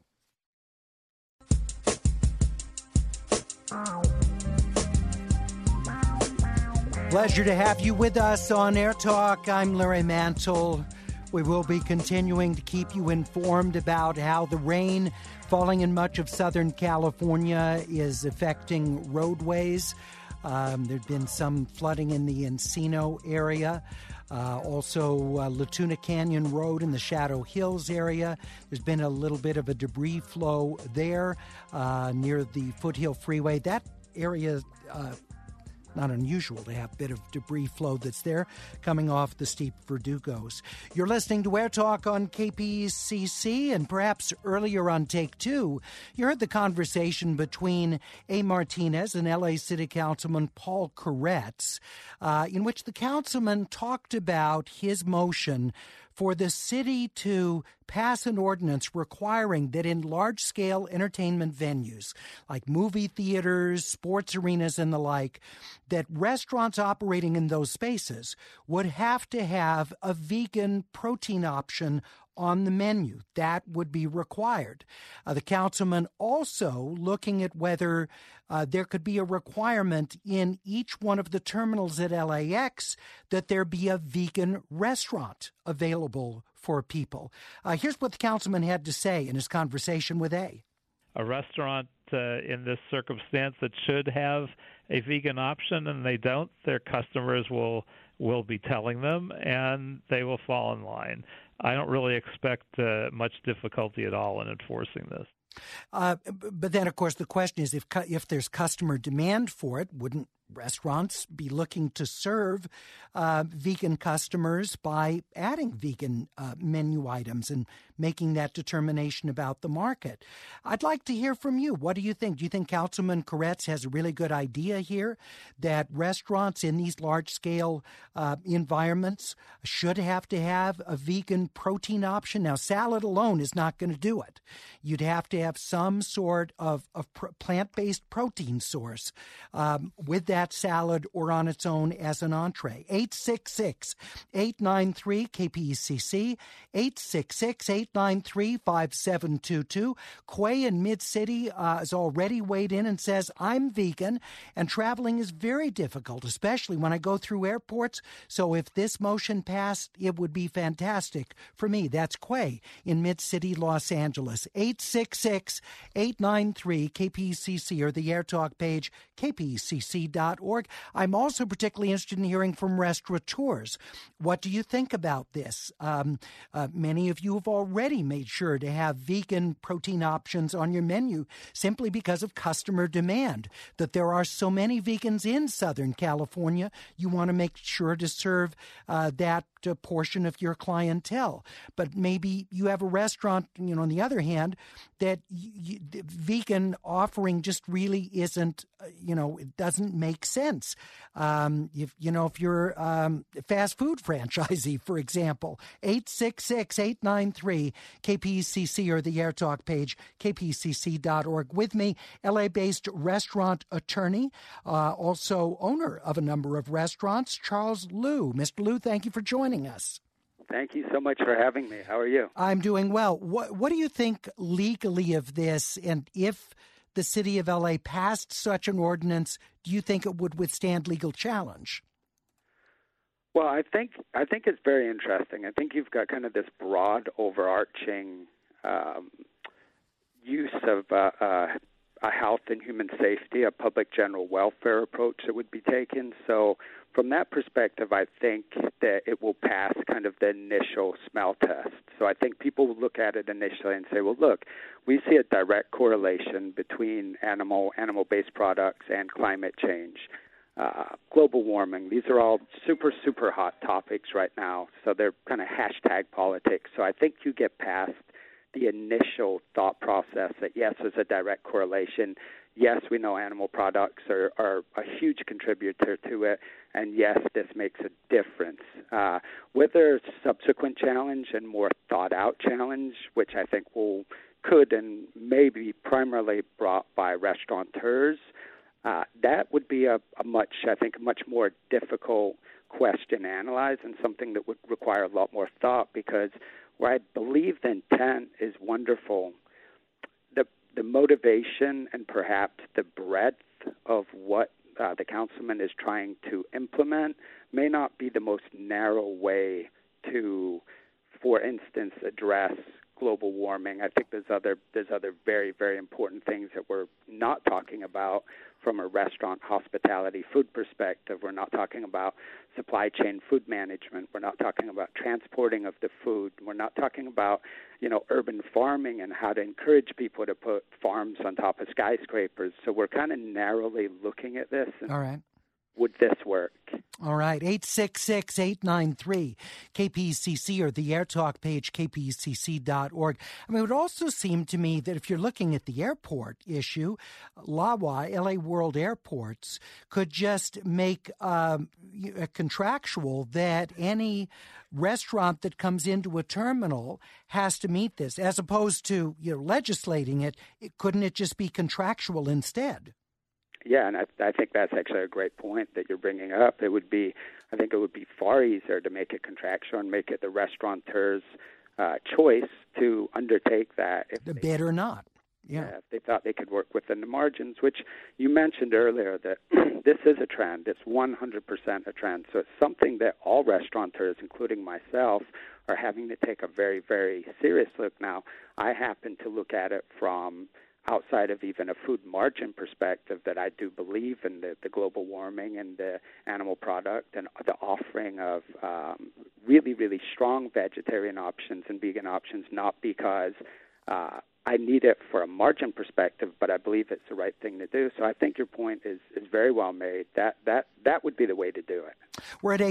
Pleasure to have you with us on Air Talk. I'm Larry Mantle. We will be continuing to keep you informed about how the rain falling in much of Southern California is affecting roadways. There's been some flooding in the Encino area. Also, Latuna Canyon Road in the Shadow Hills area. There's been a little bit of a debris flow there near the Foothill Freeway. That area not unusual to have a bit of debris flow that's there coming off the steep Verdugos. You're listening to Air Talk on KPCC, and perhaps earlier on Take Two, you heard the conversation between A. Martinez and L.A. City Councilman Paul Koretz, in which the councilman talked about his motion for the city to pass an ordinance requiring that in large-scale entertainment venues like movie theaters, sports arenas, and the like, that restaurants operating in those spaces would have to have a vegan protein option on the menu. That would be required. The councilman also looking at whether there could be a requirement in each one of the terminals at LAX that there be a vegan restaurant available for people. Here's what the councilman had to say in his conversation with A. A restaurant in this circumstance that should have a vegan option and they don't, their customers will be telling them and they will fall in line. I don't really expect much difficulty at all in enforcing this. But then, of course, the question is if there's customer demand for it, wouldn't restaurants be looking to serve vegan customers by adding vegan menu items and making that determination about the market? I'd like to hear from you. What do you think? Do you think Councilman Koretz has a really good idea here that restaurants in these large-scale environments should have to have a vegan protein option? Now, salad alone is not going to do it. You'd have to have some sort of plant-based protein source with that salad or on its own as an entree. 866-893-KPCC, 866-893-5722. Quay in Mid-City has already weighed in and says, I'm vegan, and traveling is very difficult, especially when I go through airports. So if this motion passed, it would be fantastic for me. That's Quay in Mid-City, Los Angeles. 866-893-KPCC or the Air Talk page, kpcc.org. I'm also particularly interested in hearing from restaurateurs. What do you think about this? Many of you have already made sure to have vegan protein options on your menu simply because of customer demand, that there are so many vegans in Southern California. You want to make sure to serve that portion of your clientele. But maybe you have a restaurant, on the other hand, that the vegan offering just really isn't, it doesn't make sense. If you're a fast food franchisee, for example, 866-893-KPCC or the Air Talk page, kpcc.org. With me, LA-based restaurant attorney, also owner of a number of restaurants, Charles Liu. Mr. Liu, thank you for joining us. Thank you so much for having me. How are you? I'm doing well. What do you think legally of this? And if the city of LA passed such an ordinance, do you think it would withstand legal challenge? Well, I think it's very interesting. I think you've got kind of this broad, overarching use of a health and human safety, a public general welfare approach that would be taken. So from that perspective, I think that it will pass kind of the initial smell test. So I think people will look at it initially and say, well, look, we see a direct correlation between animal-based products and climate change, global warming. These are all super, super hot topics right now. So they're kind of hashtag politics. So I think you get past the initial thought process that, yes, there's a direct correlation. Yes, we know animal products are a huge contributor to it, and yes, this makes a difference. Whether subsequent challenge and more thought-out challenge, which I think could and may be primarily brought by restaurateurs, that would be a much more difficult question to analyze and something that would require a lot more thought, because where I believe the intent is wonderful, the motivation and perhaps the breadth of what the councilman is trying to implement may not be the most narrow way to, for instance, address global warming. I think there's other very, very important things that we're not talking about from a restaurant, hospitality, food perspective. We're not talking about supply chain food management. We're not talking about transporting of the food. We're not talking about, urban farming and how to encourage people to put farms on top of skyscrapers. So we're kind of narrowly looking at this. All right. Would this work? All right, 866-893-KPCC or the AirTalk page, kpcc.org. I mean, it would also seem to me that if you're looking at the airport issue, LAWA, LA World Airports, could just make a contractual that any restaurant that comes into a terminal has to meet this, as opposed to legislating it. Couldn't it just be contractual instead? Yeah, and I think that's actually a great point that you're bringing up. I think it would be far easier to make it contractual and make it the restaurateur's choice to undertake that. If the bid or not. Yeah, if they thought they could work within the margins, which you mentioned earlier that this is a trend. It's 100% a trend. So it's something that all restaurateurs, including myself, are having to take a very, very serious look. Now, I happen to look at it from outside of even a food margin perspective, that I do believe in the global warming and the animal product and the offering of really, really strong vegetarian options and vegan options, not because I need it for a margin perspective, but I believe it's the right thing to do. So I think your point is very well made. That would be the way to do it. We're at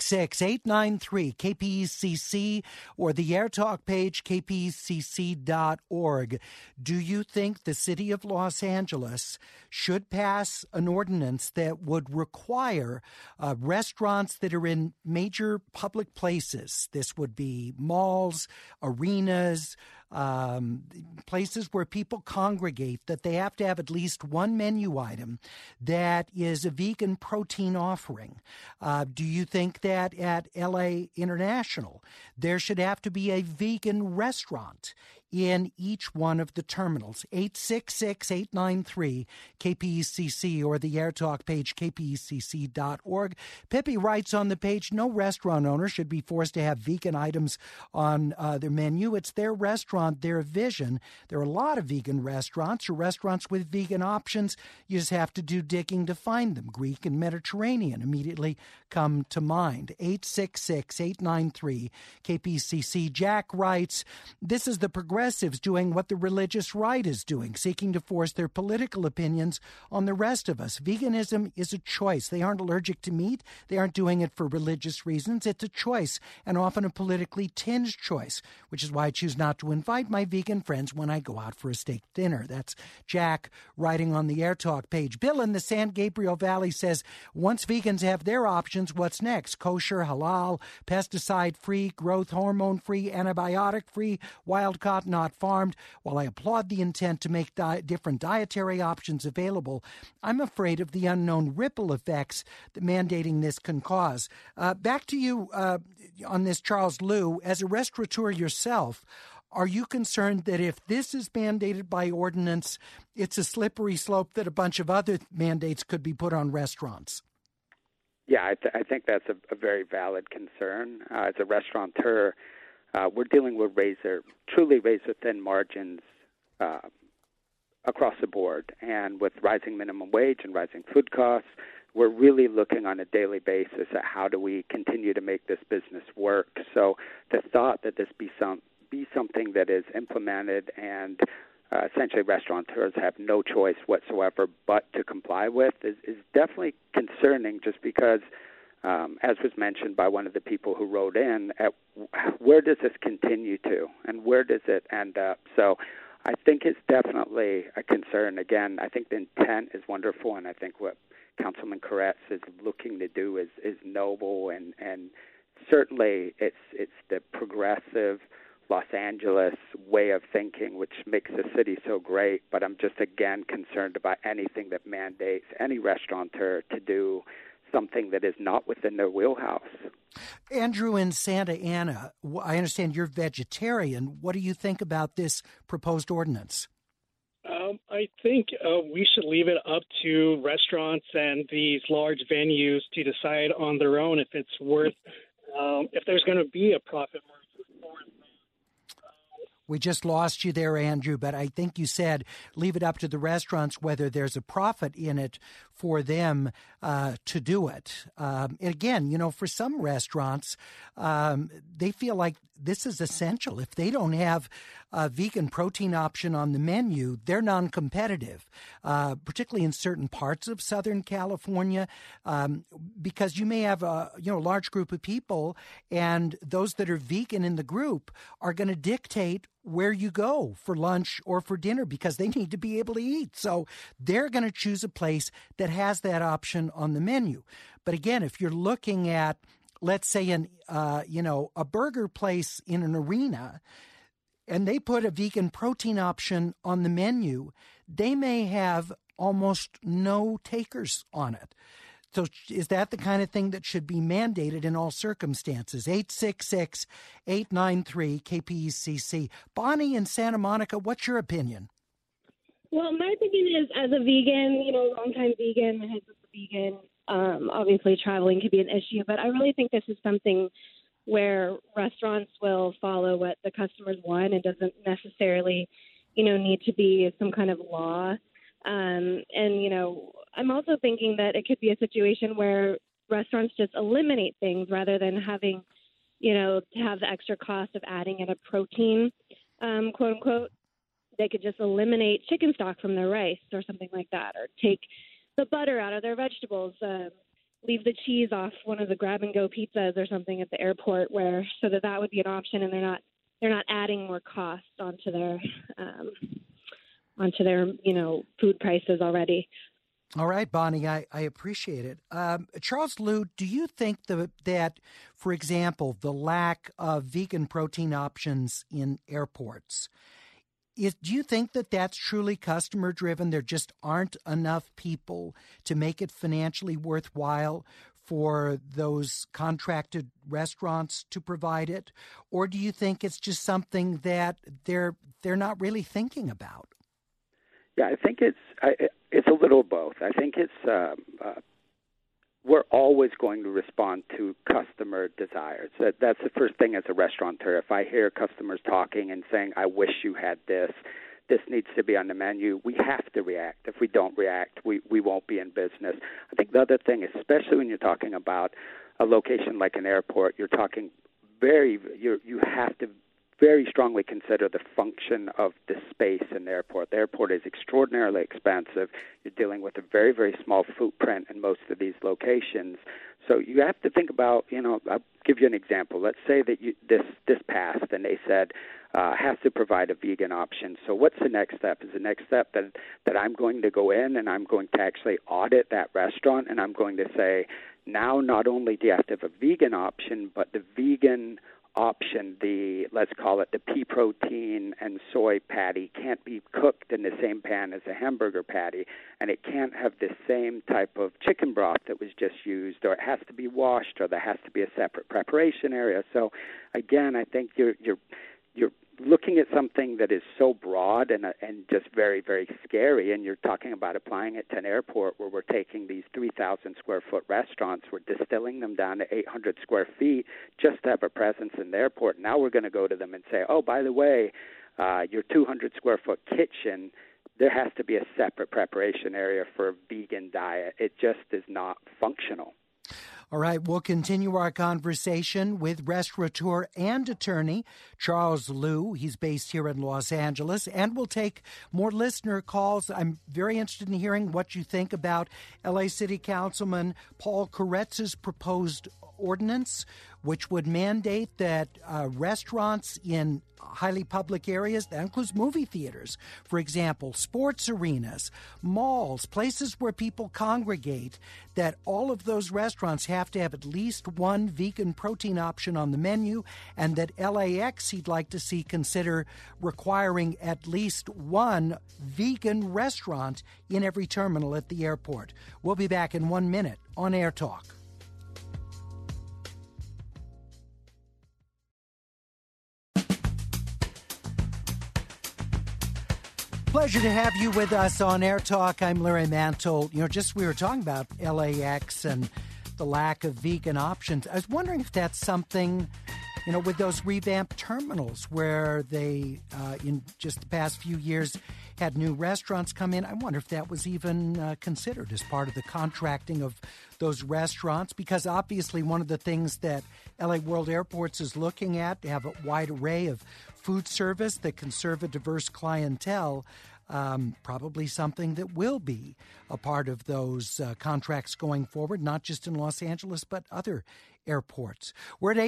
866-893-KPCC or the AirTalk page, kpcc.org. Do you think the city of Los Angeles should pass an ordinance that would require restaurants that are in major public places? This would be malls, arenas, places where people congregate, that they have to have at least one menu item that is a vegan protein offering. Do you think that at LA International there should have to be a vegan restaurant in each one of the terminals? 866-893-KPCC or the AirTalk page, kpcc.org. Pippi writes on the page, no restaurant owner should be forced to have vegan items on their menu. It's their restaurant, their vision. There are a lot of vegan restaurants or restaurants with vegan options. You just have to do digging to find them. Greek and Mediterranean immediately come to mind. 866-893-KPCC. Jack writes, this is the progressives doing what the religious right is doing, seeking to force their political opinions on the rest of us. Veganism is a choice. They aren't allergic to meat. They aren't doing it for religious reasons. It's a choice, and often a politically tinged choice, which is why I choose not to invite my vegan friends when I go out for a steak dinner. That's Jack writing on the AirTalk page. Bill in the San Gabriel Valley says, once vegans have their options, what's next? Kosher, halal, pesticide-free, growth hormone-free, antibiotic-free, wild-caught, not farmed. While I applaud the intent to make different dietary options available, I'm afraid of the unknown ripple effects that mandating this can cause. Back to you on this, Charles Liu. As a restaurateur yourself, are you concerned that if this is mandated by ordinance, it's a slippery slope that a bunch of other mandates could be put on restaurants? Yeah, I think that's a very valid concern. As a restaurateur, we're dealing with truly razor-thin margins across the board. And with rising minimum wage and rising food costs, we're really looking on a daily basis at how do we continue to make this business work. So the thought that this be something that is implemented and essentially restaurateurs have no choice whatsoever but to comply with is definitely concerning, just because, as was mentioned by one of the people who wrote in, where does this continue to and where does it end up? So I think it's definitely a concern. Again, I think the intent is wonderful, and I think what Councilman Koretz is looking to do is noble, and certainly it's the progressive Los Angeles way of thinking, which makes the city so great. But I'm just, again, concerned about anything that mandates any restaurateur to do something that is not within their wheelhouse. Andrew in Santa Ana, I understand you're vegetarian. What do you think about this proposed ordinance? I think we should leave it up to restaurants and these large venues to decide on their own if it's worth, if there's going to be a profit margin for them. We just lost you there, Andrew, but I think you said leave it up to the restaurants whether there's a profit in it for them to do it. And again, for some restaurants, they feel like this is essential. If they don't have a vegan protein option on the menu, they're non-competitive, particularly in certain parts of Southern California, because you may have a large group of people, and those that are vegan in the group are going to dictate where you go for lunch or for dinner because they need to be able to eat. So they're going to choose a place that has that option on the menu. But again, if you're looking at, let's say, a burger place in an arena, and they put a vegan protein option on the menu, they may have almost no takers on it. So is that the kind of thing that should be mandated in all circumstances? 866-893-KPECC. Bonnie in Santa Monica, what's your opinion? Well, my opinion is, as a vegan, longtime vegan, my husband's a vegan, obviously traveling could be an issue, but I really think this is something where restaurants will follow what the customers want. It doesn't necessarily, need to be some kind of law. I'm also thinking that it could be a situation where restaurants just eliminate things rather than having, to have the extra cost of adding in a protein, quote unquote. They could just eliminate chicken stock from their rice or something like that, or take the butter out of their vegetables, leave the cheese off one of the grab-and-go pizzas or something at the airport, so that would be an option, and they're not adding more costs onto their food prices already. All right, Bonnie, I appreciate it. Charles Liu, do you think that, for example, the lack of vegan protein options in airports, do you think that that's truly customer-driven? There just aren't enough people to make it financially worthwhile for those contracted restaurants to provide it? Or do you think it's just something that they're not really thinking about? Yeah, I think it's a little of both. I think it's we're always going to respond to customer desires. That's the first thing as a restaurateur. If I hear customers talking and saying, "I wish you had this needs to be on the menu," we have to react. If we don't react, we won't be in business. I think the other thing, especially when you're talking about a location like an airport, you're talking you have to very strongly consider the function of the space in the airport. The airport is extraordinarily expensive. You're dealing with a very, very small footprint in most of these locations. So you have to think about, I'll give you an example. Let's say that this passed and they said has to provide a vegan option. So what's the next step? Is the next step that I'm going to go in and I'm going to actually audit that restaurant, and I'm going to say, now not only do you have to have a vegan option, but the vegan option, let's call it the pea protein and soy patty, can't be cooked in the same pan as a hamburger patty, and it can't have the same type of chicken broth that was just used, or it has to be washed, or there has to be a separate preparation area. So again, I think you're looking at something that is so broad and just very, very scary, and you're talking about applying it to an airport where we're taking these 3,000 square foot restaurants, we're distilling them down to 800 square feet just to have a presence in the airport. Now we're going to go to them and say, oh, by the way, your 200 square foot kitchen, there has to be a separate preparation area for a vegan diet. It just is not functional. All right, we'll continue our conversation with restaurateur and attorney Charles Liu. He's based here in Los Angeles, and we'll take more listener calls. I'm very interested in hearing what you think about L.A. City Councilman Paul Koretz's proposed ordinance, which would mandate that restaurants in highly public areas, that includes movie theaters, for example, sports arenas, malls, places where people congregate, that all of those restaurants have to have at least one vegan protein option on the menu, and that LAX, he'd like to see consider requiring at least one vegan restaurant in every terminal at the airport. We'll be back in 1 minute on Air Talk. Pleasure to have you with us on Air Talk. I'm Larry Mantle. We were talking about LAX and the lack of vegan options. I was wondering if that's something, with those revamped terminals where they, in just the past few years, had new restaurants come in. I wonder if that was even considered as part of the contracting of those restaurants, because obviously one of the things that LA World Airports is looking at, to have a wide array of food service that can serve a diverse clientele, probably something that will be a part of those contracts going forward, not just in Los Angeles, but other airports. We're at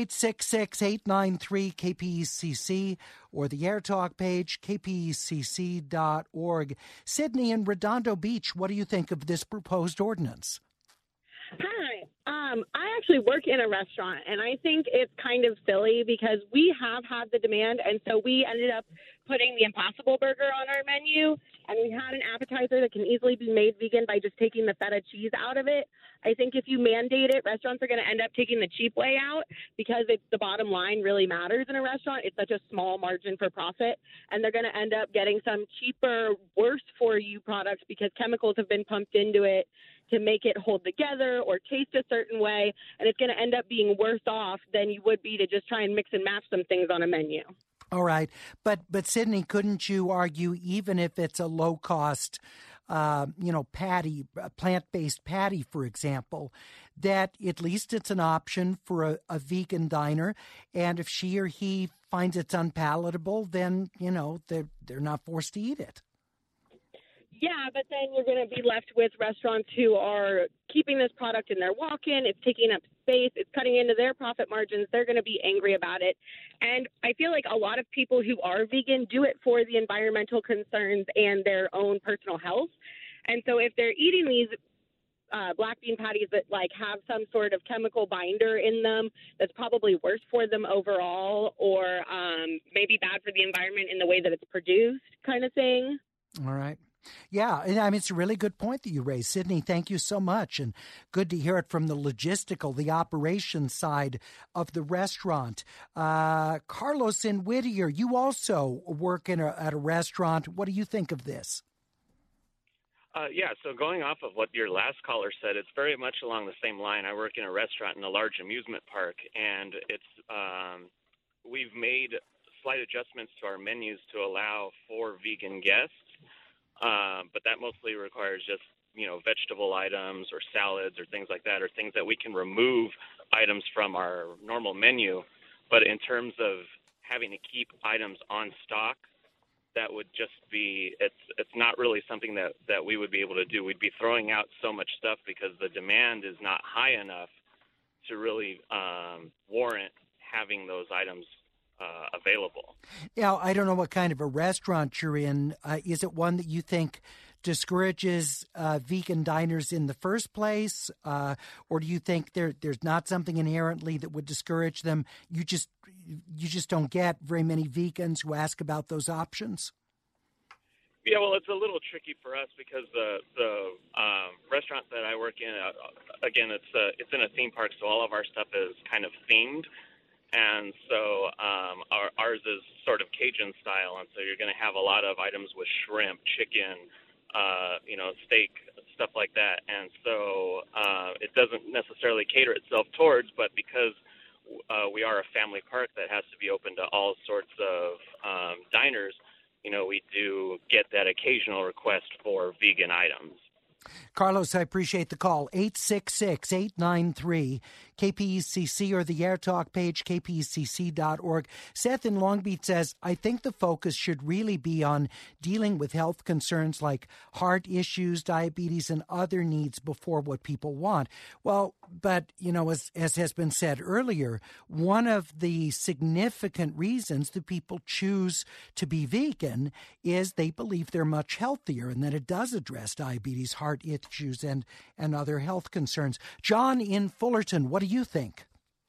866-893-KPECC or the Air Talk page, kpecc.org. Sydney in Redondo Beach, what do you think of this proposed ordinance? Hi. I actually work in a restaurant, and I think it's kind of silly because we have had the demand, and so we ended up putting the Impossible Burger on our menu, and we had an appetizer that can easily be made vegan by just taking the feta cheese out of it. I think if you mandate it, restaurants are going to end up taking the cheap way out because the bottom line really matters in a restaurant. It's such a small margin for profit, and they're going to end up getting some cheaper, worse-for-you products because chemicals have been pumped into it to make it hold together or taste a certain way, and it's going to end up being worse off than you would be to just try and mix and match some things on a menu. All right. But Sydney, couldn't you argue, even if it's a low-cost, patty, plant-based patty, for example, that at least it's an option for a vegan diner, and if she or he finds it's unpalatable, then, they're not forced to eat it? Yeah, but then you're going to be left with restaurants who are keeping this product in their walk-in. It's taking up space. It's cutting into their profit margins. They're going to be angry about it. And I feel like a lot of people who are vegan do it for the environmental concerns and their own personal health. And so if they're eating these black bean patties that have some sort of chemical binder in them that's probably worse for them overall, or maybe bad for the environment in the way that it's produced, kind of thing. All right. Yeah, I mean, it's a really good point that you raised. Sydney, thank you so much, and good to hear it from the logistical, the operations side of the restaurant. Carlos in Whittier, you also work at a restaurant. What do you think of this? So going off of what your last caller said, it's very much along the same line. I work in a restaurant in a large amusement park, and we've made slight adjustments to our menus to allow for vegan guests. But that mostly requires just, vegetable items or salads or things like that, or things that we can remove items from our normal menu. But in terms of having to keep items on stock, that would just be, it's not really something that we would be able to do. We'd be throwing out so much stuff because the demand is not high enough to really warrant having those items available. Now, I don't know what kind of a restaurant you're in. Is it one that you think discourages vegan diners in the first place, or do you think there's not something inherently that would discourage them? You just don't get very many vegans who ask about those options? Yeah, well, it's a little tricky for us because the restaurant that I work in, again, it's in a theme park, so all of our stuff is kind of themed. And so ours is sort of Cajun style, and so you're going to have a lot of items with shrimp, chicken, steak, stuff like that. And so it doesn't necessarily cater itself towards, but because we are a family park that has to be open to all sorts of diners, we do get that occasional request for vegan items. Carlos, I appreciate the call. 866-893-KPECC or the Air Talk page, kpecc.org. Seth in Long Beach says, I think the focus should really be on dealing with health concerns like heart issues, diabetes, and other needs before what people want. Well, but, as has been said earlier, one of the significant reasons that people choose to be vegan is they believe they're much healthier and that it does address diabetes, heart issues, and other health concerns. John in Fullerton, what do you think?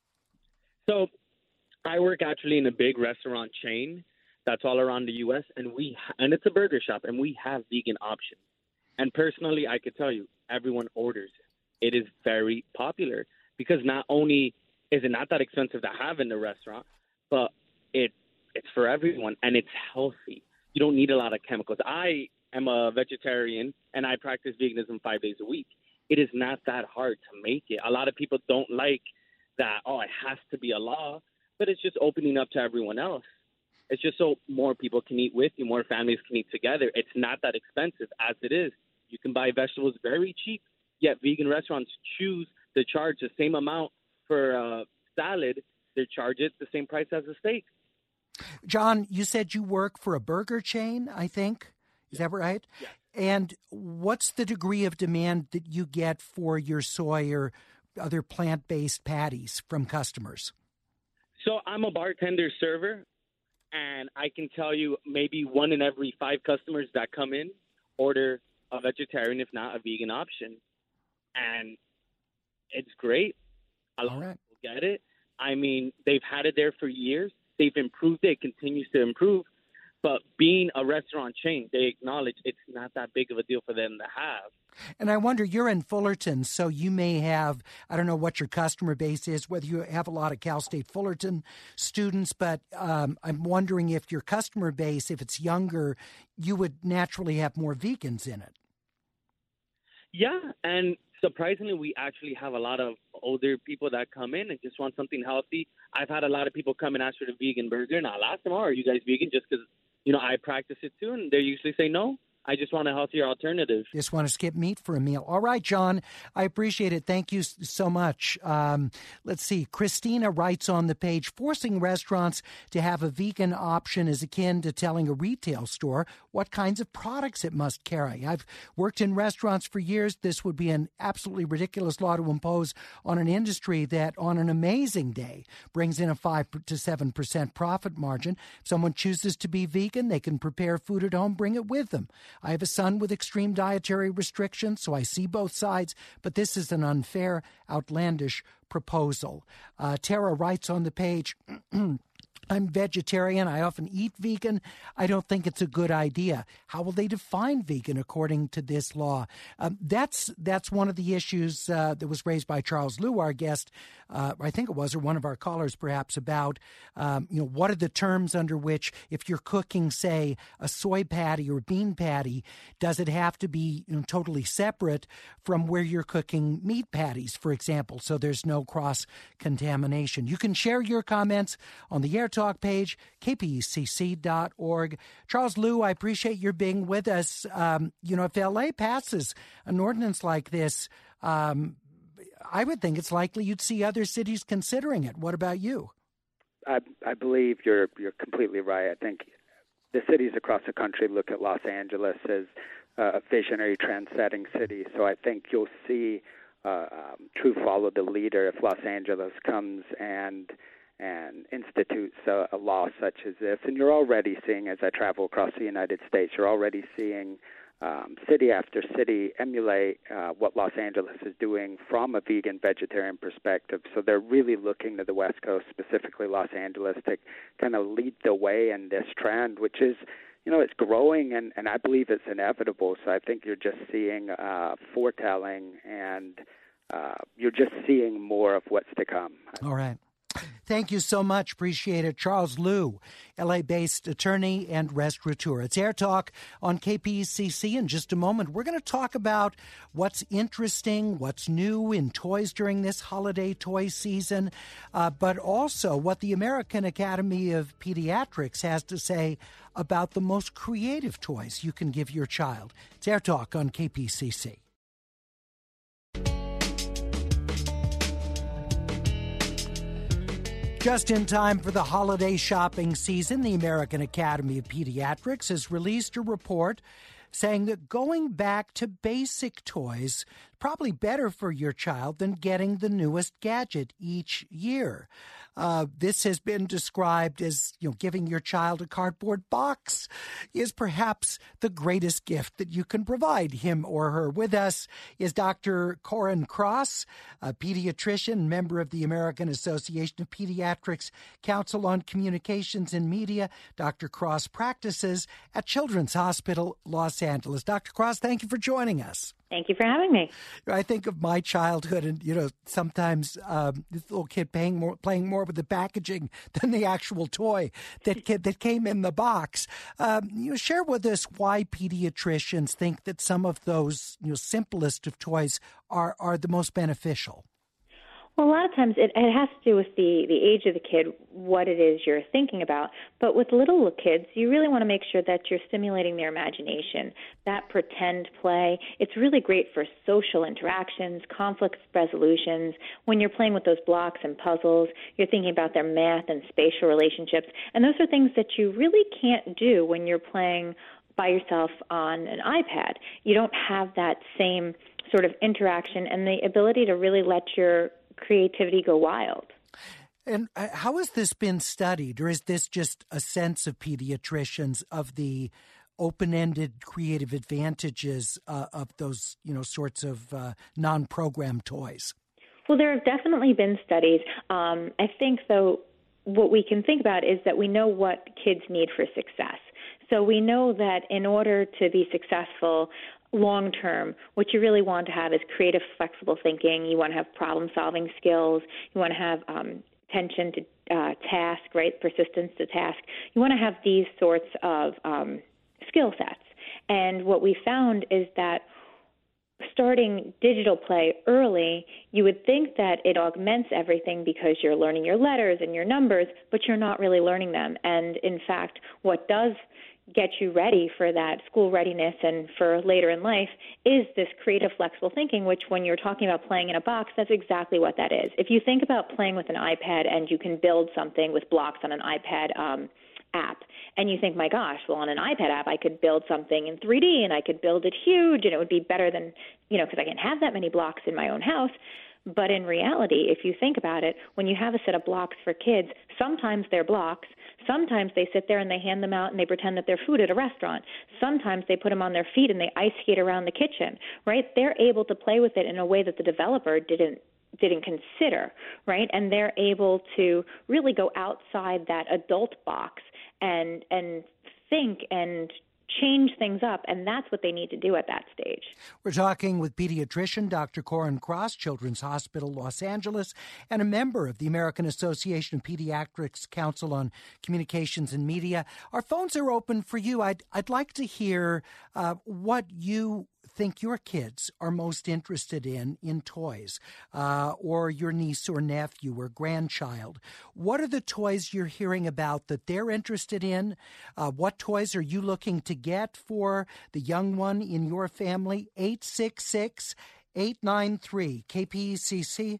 So I work actually in a big restaurant chain that's all around the U.S., and it's a burger shop, and we have vegan options. And personally, I could tell you, everyone orders it. It is very popular because not only is it not that expensive to have in the restaurant, but it's for everyone, and it's healthy. You don't need a lot of chemicals. I am a vegetarian, and I practice veganism 5 days a week. It is not that hard to make it. A lot of people don't like that, it has to be a law, but it's just opening up to everyone else. It's just so more people can eat with you, more families can eat together. It's not that expensive as it is. You can buy vegetables very cheap, yet vegan restaurants choose to charge the same amount for a salad. They charge it the same price as a steak. John, you said you work for a burger chain, I think. Is that right? Yeah. And what's the degree of demand that you get for your soy or other plant-based patties from customers? So I'm a bartender server, and I can tell you maybe 1 in every 5 customers that come in order a vegetarian, if not a vegan option. And it's great. A lot of people get it. I mean, they've had it there for years. They've improved it. It continues to improve. But being a restaurant chain, they acknowledge it's not that big of a deal for them to have. And I wonder, you're in Fullerton, so you may have, I don't know what your customer base is, whether you have a lot of Cal State Fullerton students, but I'm wondering if your customer base, if it's younger, you would naturally have more vegans in it. Yeah, and surprisingly, we actually have a lot of older people that come in and just want something healthy. I've had a lot of people come and ask for the vegan burger, and I'll ask them, are you guys vegan? Just because, I practice it too, and they usually say no. I just want a healthier alternative. Just want to skip meat for a meal. All right, John, I appreciate it. Thank you so much. Let's see. Christina writes on the page, forcing restaurants to have a vegan option is akin to telling a retail store what kinds of products it must carry. I've worked in restaurants for years. This would be an absolutely ridiculous law to impose on an industry that on an amazing day brings in a 5 to 7% profit margin. If someone chooses to be vegan, they can prepare food at home, bring it with them. I have a son with extreme dietary restrictions, so I see both sides, but this is an unfair, outlandish proposal. Tara writes on the page, I'm vegetarian. I often eat vegan. I don't think it's a good idea. How will they define vegan according to this law? That's one of the issues that was raised by Charles Liu, our guest, I think it was, or one of our callers perhaps, about what are the terms under which, if you're cooking, say, a soy patty or bean patty, does it have to be totally separate from where you're cooking meat patties, for example, so there's no cross-contamination? You can share your comments on the Air Talk page, kpecc.org. Charles Liu, I appreciate your being with us. If L.A. passes an ordinance like this, I would think it's likely you'd see other cities considering it. What about you? I believe you're completely right. I think the cities across the country look at Los Angeles as a visionary, trend-setting city. So I think you'll see true follow the leader if Los Angeles comes and institutes a law such as this. And you're already seeing, as I travel across the United States, you're already seeing city after city emulate what Los Angeles is doing from a vegan, vegetarian perspective. So they're really looking to the West Coast, specifically Los Angeles, to kind of lead the way in this trend, which is, it's growing, and I believe it's inevitable. So I think you're just seeing foretelling, and you're just seeing more of what's to come. All right. Thank you so much. Appreciate it. Charles Liu, L.A.-based attorney and restaurateur. It's Air Talk on KPECC. In just a moment, we're going to talk about what's interesting, what's new in toys during this holiday toy season, but also what the American Academy of Pediatrics has to say about the most creative toys you can give your child. It's Air Talk on KPCC. Just in time for the holiday shopping season, the American Academy of Pediatrics has released a report saying that going back to basic toys is probably better for your child than getting the newest gadget each year. This has been described as, giving your child a cardboard box is perhaps the greatest gift that you can provide him or her. With us is Dr. Corin Cross, a pediatrician, member of the American Association of Pediatrics Council on Communications and Media. Dr. Cross practices at Children's Hospital, Los Angeles. Dr. Cross, thank you for joining us. Thank you for having me. I think of my childhood, and sometimes this little kid playing more with the packaging than the actual toy that came in the box. Share with us why pediatricians think that some of those simplest of toys are the most beneficial. Well, a lot of times it has to do with the age of the kid, what it is you're thinking about. But with little kids, you really want to make sure that you're stimulating their imagination. That pretend play, it's really great for social interactions, conflict resolutions. When you're playing with those blocks and puzzles, you're thinking about their math and spatial relationships. And those are things that you really can't do when you're playing by yourself on an iPad. You don't have that same sort of interaction and the ability to really let your creativity go wild. And how has this been studied, or is this just a sense of pediatricians of the open-ended creative advantages of those, sorts of non-program toys? Well, there have definitely been studies. I think, though, what we can think about is that we know what kids need for success. So we know that in order to be successful long term, what you really want to have is creative, flexible thinking. You want to have problem-solving skills. You want to have attention to task, right? Persistence to task. You want to have these sorts of skill sets. And what we found is that starting digital play early, you would think that it augments everything because you're learning your letters and your numbers, but you're not really learning them. And in fact, what does get you ready for that school readiness and for later in life is this creative, flexible thinking, which when you're talking about playing in a box, that's exactly what that is. If you think about playing with an iPad and you can build something with blocks on an iPad app, and you think, my gosh, well, on an iPad app, I could build something in 3D and I could build it huge and it would be better than, because I can't have that many blocks in my own house. But in reality, if you think about it, when you have a set of blocks for kids, sometimes they're blocks. Sometimes they sit there and they hand them out and they pretend that they're food at a restaurant. Sometimes they put them on their feet and they ice skate around the kitchen, right? They're able to play with it in a way that the developer didn't consider, right? And they're able to really go outside that adult box and think and change things up, and that's what they need to do at that stage. We're talking with pediatrician Dr. Corin Cross, Children's Hospital, Los Angeles, and a member of the American Association of Pediatrics Council on Communications and Media. Our phones are open for you. I'd like to hear what you think your kids are most interested in toys, or your niece or nephew or grandchild. What are the toys you're hearing about that they're interested in? What toys are you looking to get for the young one in your family? 866-893 KPECC,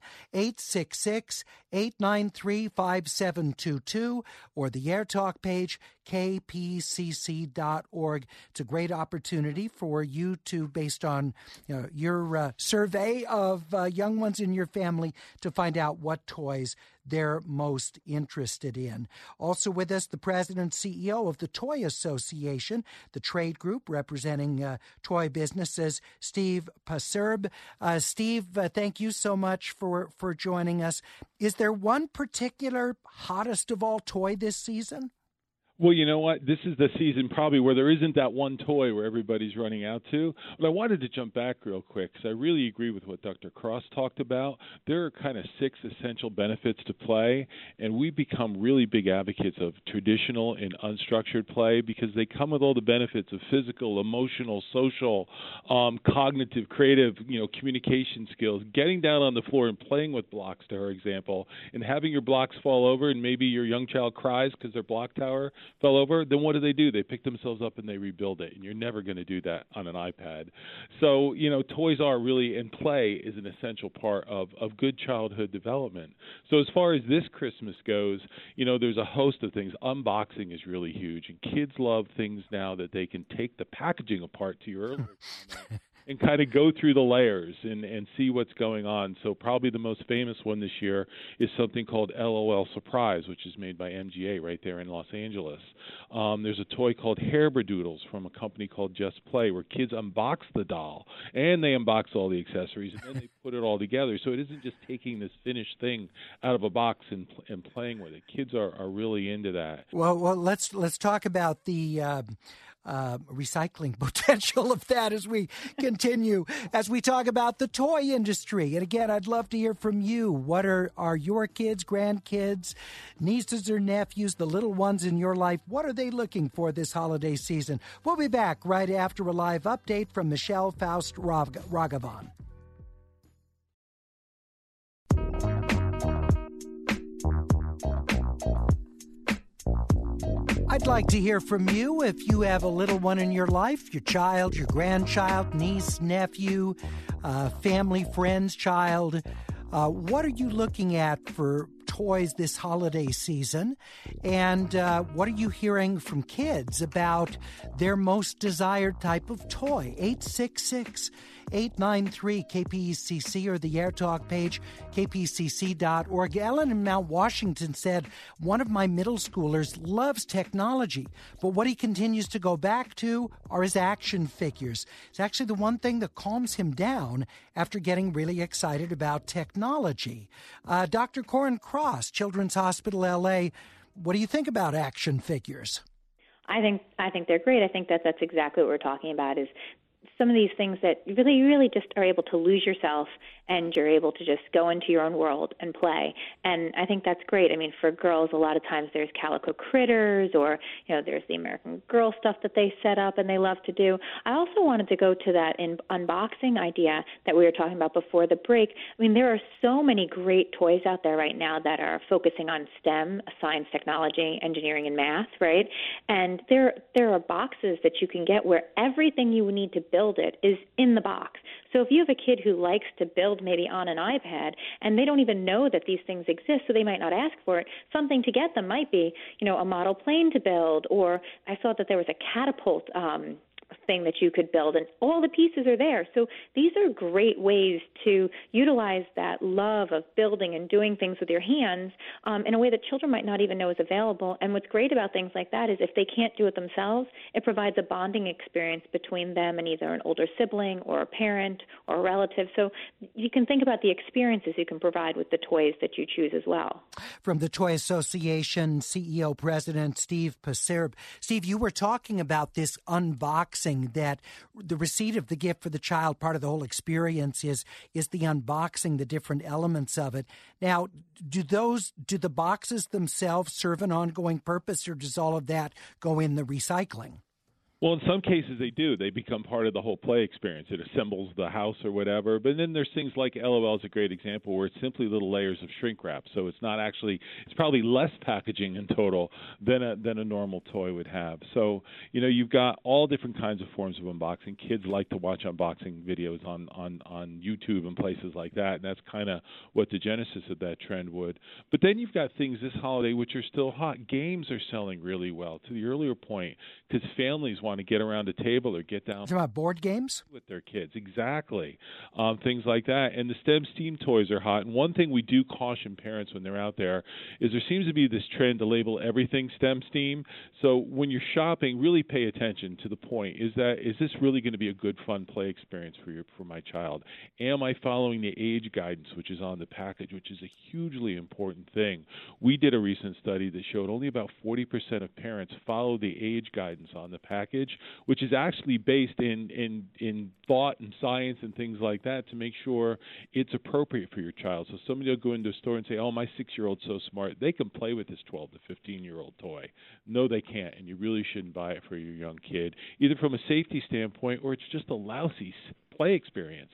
866-893-5722, or the AirTalk page, kpcc.org. It's a great opportunity for you to, based on your survey of young ones in your family, to find out what toys they're most interested in. Also with us, the president and CEO of the Toy Association, the trade group representing toy businesses, Steve Paserb. Steve, thank you so much for joining us. Is there one particular hottest of all toy this season? Well, you know what? This is the season probably where there isn't that one toy where everybody's running out to. But I wanted to jump back real quick because I really agree with what Dr. Cross talked about. There are kind of 6 essential benefits to play, and we've become really big advocates of traditional and unstructured play because they come with all the benefits of physical, emotional, social, cognitive, creative, communication skills. Getting down on the floor and playing with blocks, for example, and having your blocks fall over and maybe your young child cries because their block tower fell over, then what do? They pick themselves up and they rebuild it, and you're never going to do that on an iPad. So, toys are really, and play is an essential part of good childhood development. So as far as this Christmas goes, there's a host of things. Unboxing is really huge, and kids love things now that they can take the packaging apart, to your earlier comment, and kind of go through the layers and see what's going on. So probably the most famous one this year is something called LOL Surprise, which is made by MGA right there in Los Angeles. There's a toy called Hairbradoodles from a company called Just Play, where kids unbox the doll and they unbox all the accessories and then they put it all together. So it isn't just taking this finished thing out of a box and playing with it. Kids are really into that. Well, let's talk about the recycling potential of that as we continue, as we talk about the toy industry. And again, I'd love to hear from you. What are your kids, grandkids, nieces or nephews, the little ones in your life? What are they looking for this holiday season? We'll be back right after a live update from Michelle Faust Ragavan. I'd like to hear from you if you have a little one in your life, your child, your grandchild, niece, nephew, family, friend's child. What are you looking at for toys this holiday season? And what are you hearing from kids about their most desired type of toy? 866-893-KPCC or the AirTalk page, kpcc.org. Ellen in Mount Washington said, one of my middle schoolers loves technology, but what he continues to go back to are his action figures. It's actually the one thing that calms him down after getting really excited about technology. Dr. Corin Cross, Children's Hospital LA, what do you think about action figures? I think they're great. I think that's exactly what we're talking about, is some of these things that you really just are able to lose yourself and you're able to just go into your own world and play. And I think that's great. I mean, for girls, a lot of times there's Calico Critters or, there's the American Girl stuff that they set up and they love to do. I also wanted to go to that unboxing idea that we were talking about before the break. I mean, there are so many great toys out there right now that are focusing on STEM, science, technology, engineering, and math, right? And there are boxes that you can get where everything you need to build it is in the box. So if you have a kid who likes to build maybe on an iPad and they don't even know that these things exist, so they might not ask for it, something to get them might be, a model plane to build, or I saw that there was a catapult thing that you could build, and all the pieces are there. So these are great ways to utilize that love of building and doing things with your hands in a way that children might not even know is available. And what's great about things like that is if they can't do it themselves, it provides a bonding experience between them and either an older sibling or a parent or a relative. So you can think about the experiences you can provide with the toys that you choose as well. From the Toy Association, CEO President Steve Pacerb. Steve, you were talking about this unboxing, that the receipt of the gift for the child, part of the whole experience is the unboxing, the different elements of it. Now, do the boxes themselves serve an ongoing purpose, or does all of that go in the recycling? Well, in some cases they do. They become part of the whole play experience. It assembles the house or whatever. But then there's things like LOL is a great example where it's simply little layers of shrink wrap. So it's not actually – it's probably less packaging in total than a normal toy would have. So, you've got all different kinds of forms of unboxing. Kids like to watch unboxing videos on YouTube and places like that, and that's kind of what the genesis of that trend would. But then you've got things this holiday which are still hot. Games are selling really well, to the earlier point, because families want to get around a table or get down. About board games? With their kids, exactly. Things like that. And the STEM STEAM toys are hot. And one thing we do caution parents when they're out there is there seems to be this trend to label everything STEM STEAM. So when you're shopping, really pay attention to the point. Is this really going to be a good, fun play experience for my child? Am I following the age guidance, which is on the package, which is a hugely important thing? We did a recent study that showed only about 40% of parents follow the age guidance on the package, which is actually based in thought and science and things like that to make sure it's appropriate for your child. So somebody will go into a store and say, oh, my 6-year-old's so smart, they can play with this 12 to 15-year-old toy. No, they can't, and you really shouldn't buy it for your young kid, either from a safety standpoint or it's just a lousy play experience.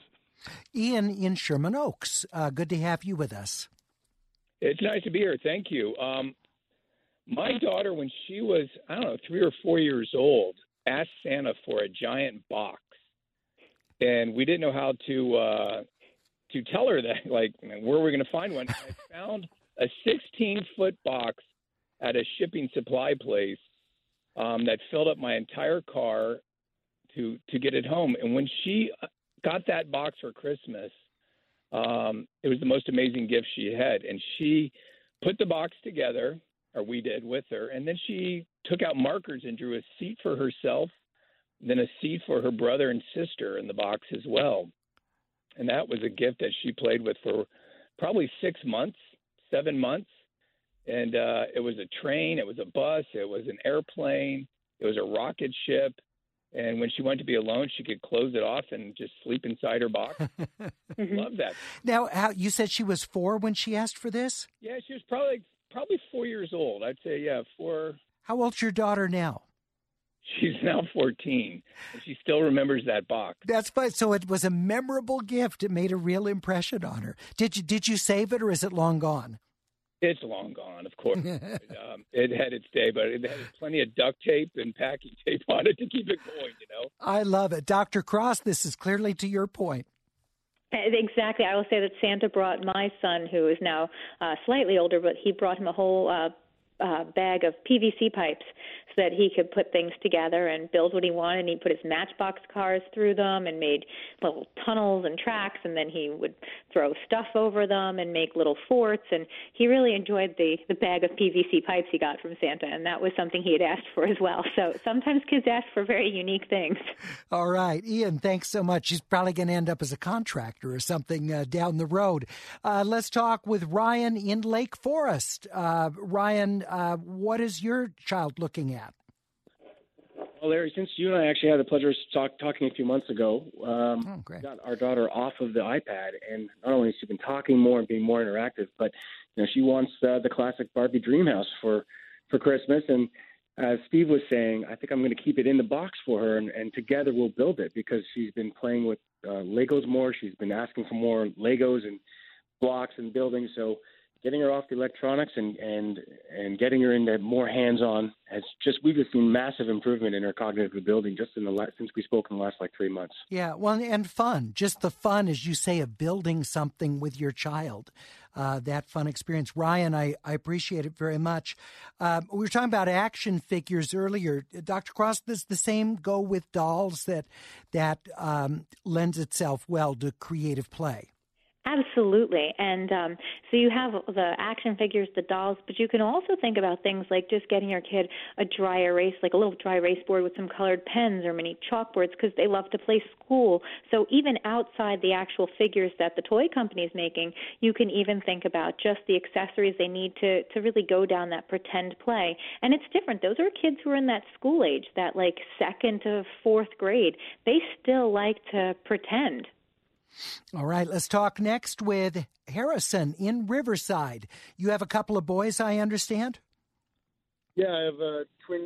Ian in Sherman Oaks, good to have you with us. It's nice to be here. Thank you. My daughter, when she was, 3 or 4 years old, asked Santa for a giant box. And we didn't know how to tell her that, like, where were we going to find one? I found a 16-foot box at a shipping supply place that filled up my entire car to get it home. And when she got that box for Christmas, it was the most amazing gift she had. And she put the box together, or we did with her, and then she took out markers and drew a seat for herself, then a seat for her brother and sister in the box as well. And that was a gift that she played with for probably 7 months. And it was a train, it was a bus, it was an airplane, it was a rocket ship. And when she wanted to be alone, she could close it off and just sleep inside her box. Love that. Now, you said she was 4 when she asked for this? Yeah, she was probably 4 years old. I'd say, 4. How old's your daughter now? She's now 14, and she still remembers that box. That's fine. So it was a memorable gift. It made a real impression on her. Did you save it, or is it long gone? It's long gone, of course. It had its day, but it had plenty of duct tape and packing tape on it to keep it going, I love it. Dr. Cross, this is clearly to your point. Exactly. I will say that Santa brought my son, who is now slightly older, but he brought him a whole bag of PVC pipes so that he could put things together and build what he wanted. And he put his Matchbox cars through them and made little tunnels and tracks, and then he would throw stuff over them and make little forts. And he really enjoyed the bag of PVC pipes he got from Santa, and that was something he had asked for as well. So sometimes kids ask for very unique things. All right. Ian, thanks so much. He's probably going to end up as a contractor or something down the road. Let's talk with Ryan in Lake Forest. Ryan, what is your child looking at? Well, Larry, since you and I actually had the pleasure of talking a few months ago, we got our daughter off of the iPad, and not only has she been talking more and being more interactive, but she wants the classic Barbie dream house for Christmas. And as Steve was saying, I think I'm going to keep it in the box for her, and together we'll build it, because she's been playing with Legos more. She's been asking for more Legos and blocks and buildings. So getting her off the electronics and getting her into more hands-on we've just seen massive improvement in her cognitive ability just since we spoke in the last 3 months. Yeah, well, and fun, just the fun, as you say, of building something with your child. That fun experience. Ryan, I appreciate it very much. We were talking about action figures earlier. Dr. Cross, does the same go with dolls that lends itself well to creative play? Absolutely. And so you have the action figures, the dolls, but you can also think about things like just getting your kid a dry erase, like a little dry erase board with some colored pens or mini chalkboards, because they love to play school. So even outside the actual figures that the toy company is making, you can even think about just the accessories they need to really go down that pretend play. And it's different. Those are kids who are in that school age, that 2nd to 4th grade. They still like to pretend. All right, let's talk next with Harrison in Riverside. You have a couple of boys, I understand? Yeah, I have a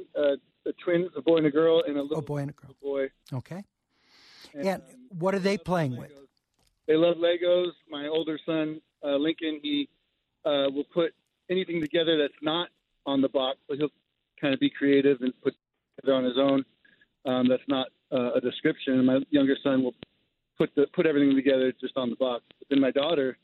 twin, a boy and a girl, and a little boy and a girl. Boy. Okay. And what are they playing with? They love Legos. My older son, Lincoln, he will put anything together that's not on the box, but he'll kind of be creative and put it on his own. That's not a description. And my younger son will put everything together just on the box. But then my daughter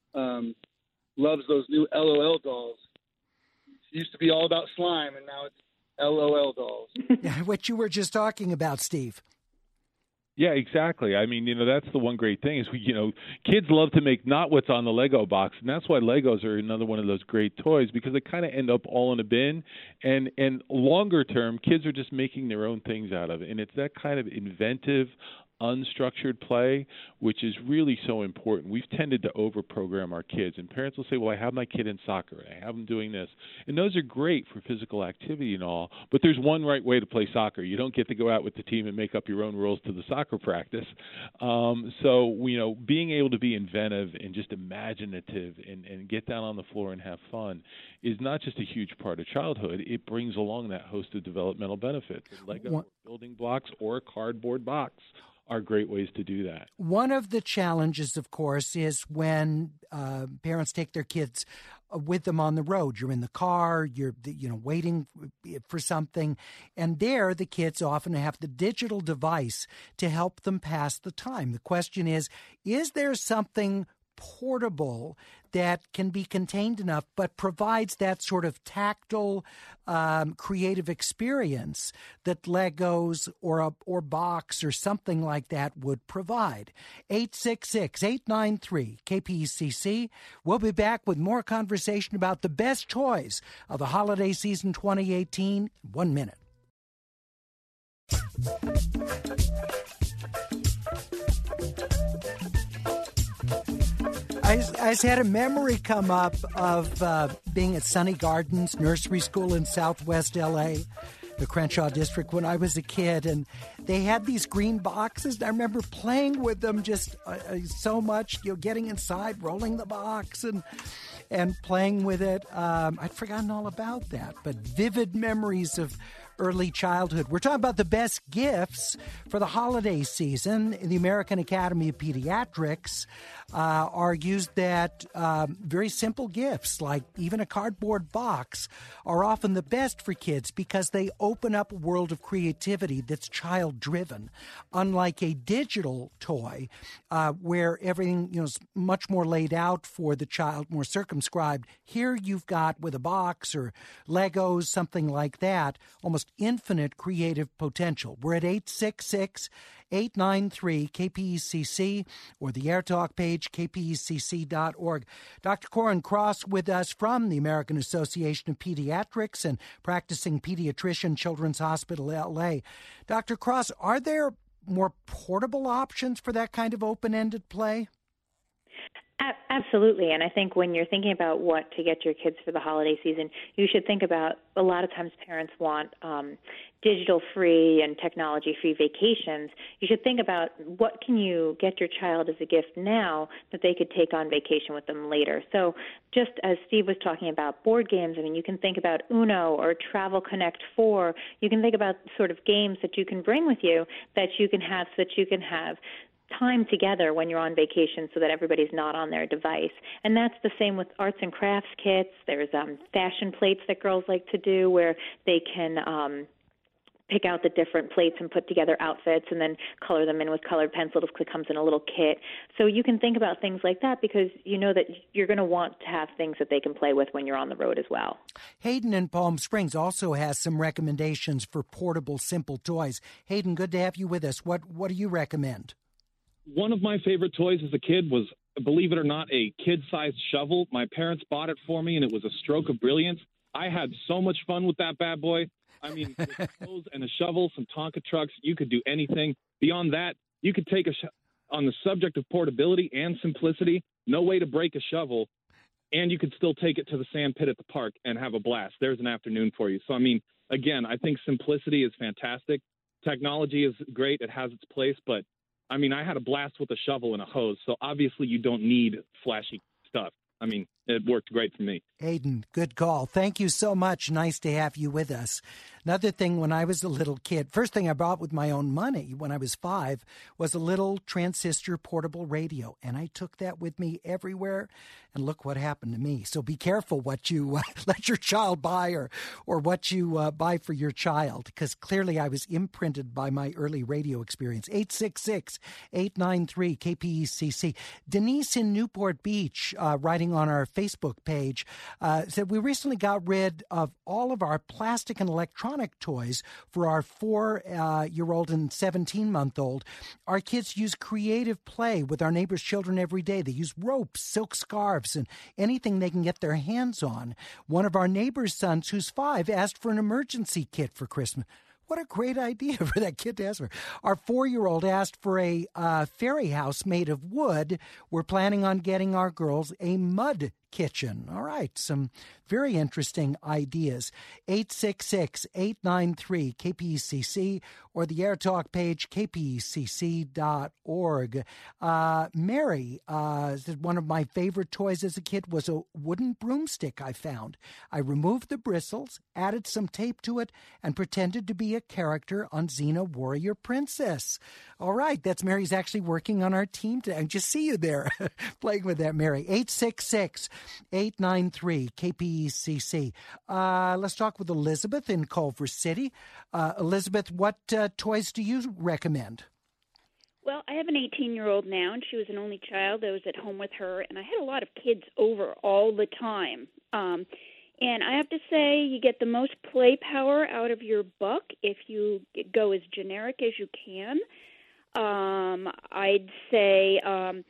loves those new LOL dolls. It used to be all about slime, and now it's LOL dolls. What you were just talking about, Steve. Yeah, exactly. I mean, that's the one great thing is, kids love to make not what's on the Lego box, and that's why Legos are another one of those great toys, because they kind of end up all in a bin, and longer term, kids are just making their own things out of it, and it's that kind of inventive, unstructured play, which is really so important. We've tended to overprogram our kids, and parents will say, well, I have my kid in soccer, I have them doing this, and those are great for physical activity and all, but there's one right way to play soccer. You don't get to go out with the team and make up your own rules to the soccer practice. So being able to be inventive and just imaginative and get down on the floor and have fun is not just a huge part of childhood. It brings along that host of developmental benefits. Lego or building blocks or a cardboard box are great ways to do that. One of the challenges, of course, is when parents take their kids with them on the road. You're in the car, you're waiting for something, and there the kids often have the digital device to help them pass the time. The question is there something portable that can be contained enough but provides that sort of tactile, creative experience that Legos or Box or something like that would provide? 866-893-KPCC. We'll be back with more conversation about the best toys of the holiday season 2018 in 1 minute. I just had a memory come up of being at Sunny Gardens Nursery School in Southwest L.A., the Crenshaw district, when I was a kid, and they had these green boxes. I remember playing with them just so much, getting inside, rolling the box, and playing with it. I'd forgotten all about that, but vivid memories of early childhood. We're talking about the best gifts for the holiday season. The American Academy of Pediatrics argues that very simple gifts, like even a cardboard box, are often the best for kids because they open up a world of creativity that's child-driven. Unlike a digital toy, where everything is much more laid out for the child, more circumscribed. Here you've got, with a box or Legos, something like that, almost infinite creative potential. We're at 866-893-KPECC or the AirTalk page, kpecc.org. Dr. Corin Cross with us from the American Association of Pediatrics and practicing pediatrician, Children's Hospital LA. Dr. Cross, are there more portable options for that kind of open-ended play? Absolutely. And I think when you're thinking about what to get your kids for the holiday season, you should think about, a lot of times parents want digital-free and technology-free vacations. You should think about what can you get your child as a gift now that they could take on vacation with them later. So just as Steve was talking about board games, I mean, you can think about Uno or Travel Connect 4. You can think about sort of games that you can bring with you that you can have so that you can have time together when you're on vacation so that everybody's not on their device. And that's the same with arts and crafts kits. There's fashion plates that girls like to do where they can pick out the different plates and put together outfits and then color them in with colored pencils. It comes in a little kit. So you can think about things like that because you know that you're going to want to have things that they can play with when you're on the road as well. Hayden in Palm Springs also has some recommendations for portable, simple toys. Hayden, good to have you with us. What do you recommend? One of my favorite toys as a kid was, believe it or not, a kid-sized shovel. My parents bought it for me, and it was a stroke of brilliance. I had so much fun with that bad boy. I mean, with clothes and a shovel, some Tonka trucks, you could do anything. Beyond that, you could take on the subject of portability and simplicity, no way to break a shovel, and you could still take it to the sand pit at the park and have a blast. There's an afternoon for you. So, I mean, again, I think simplicity is fantastic. Technology is great. It has its place, but I mean, I had a blast with a shovel and a hose, so obviously you don't need flashy stuff. I mean, it worked great for me. Hayden, good call. Thank you so much. Nice to have you with us. Another thing, when I was a little kid, first thing I bought with my own money when I was 5 was a little transistor portable radio, and I took that with me everywhere, and look what happened to me. So be careful what you let your child buy or what you buy for your child, because clearly I was imprinted by my early radio experience. 866-893-KPECC. Denise in Newport Beach, writing on our Facebook page, said, we recently got rid of all of our plastic and electronic toys for our 4-year-old and 17-month-old. Our kids use creative play with our neighbors' children every day. They use ropes, silk scarves, and anything they can get their hands on. One of our neighbor's sons, who's 5, asked for an emergency kit for Christmas. What a great idea for that kid to ask for. Our 4-year-old asked for a fairy house made of wood. We're planning on getting our girls a mud kitchen. All right, some very interesting ideas. 866-893-KPECC or the AirTalk page, kpecc.org. Mary said, one of my favorite toys as a kid was a wooden broomstick I found. I removed the bristles, added some tape to it, and pretended to be a character on Xena Warrior Princess. All right, that's Mary's actually working on our team today. I just see you there playing with that, Mary. 866 893-KPECC. Let's talk with Elizabeth in Culver City. Elizabeth, what toys do you recommend? Well, I have an 18-year-old now, and she was an only child. I was at home with her, and I had a lot of kids over all the time. And I have to say, you get the most play power out of your buck if you go as generic as you can. I'd say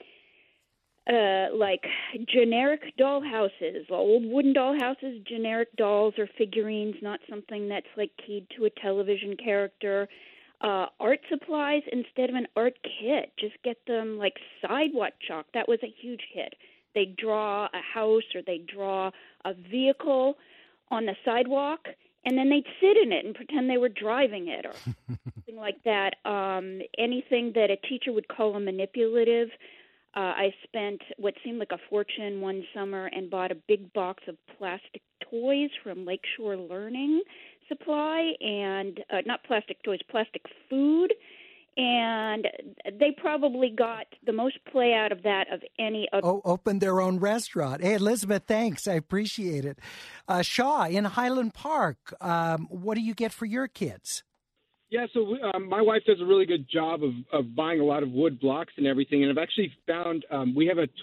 like generic dollhouses, old wooden dollhouses, generic dolls or figurines, not something that's like keyed to a television character. Art supplies instead of an art kit. Just get them like sidewalk chalk. That was a huge hit. They'd draw a house or they'd draw a vehicle on the sidewalk, and then they'd sit in it and pretend they were driving it or something like that. Anything that a teacher would call a manipulative. I spent what seemed like a fortune one summer and bought a big box of plastic toys from Lakeshore Learning Supply, and not plastic toys, plastic food. And they probably got the most play out of that of any other. Opened their own restaurant. Hey, Elizabeth, thanks. I appreciate it. Shaw in Highland Park, what do you get for your kids? Yeah, so my wife does a really good job of buying a lot of wood blocks and everything. And I've actually found we have a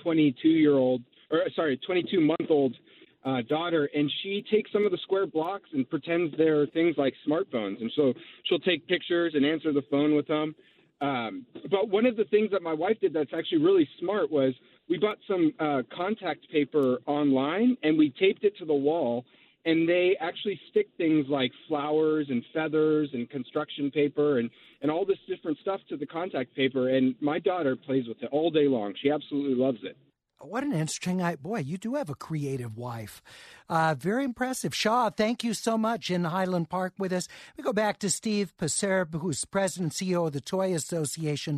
22-month-old daughter, and she takes some of the square blocks and pretends they're things like smartphones. And so she'll take pictures and answer the phone with them. But one of the things that my wife did that's actually really smart was we bought some contact paper online, and we taped it to the wall. And they actually stick things like flowers and feathers and construction paper and all this different stuff to the contact paper. And my daughter plays with it all day long. She absolutely loves it. What an interesting boy, you do have a creative wife. Very impressive. Shaw, thank you so much in Highland Park with us. We go back to Steve Pacerb, who's president and CEO of the Toy Association.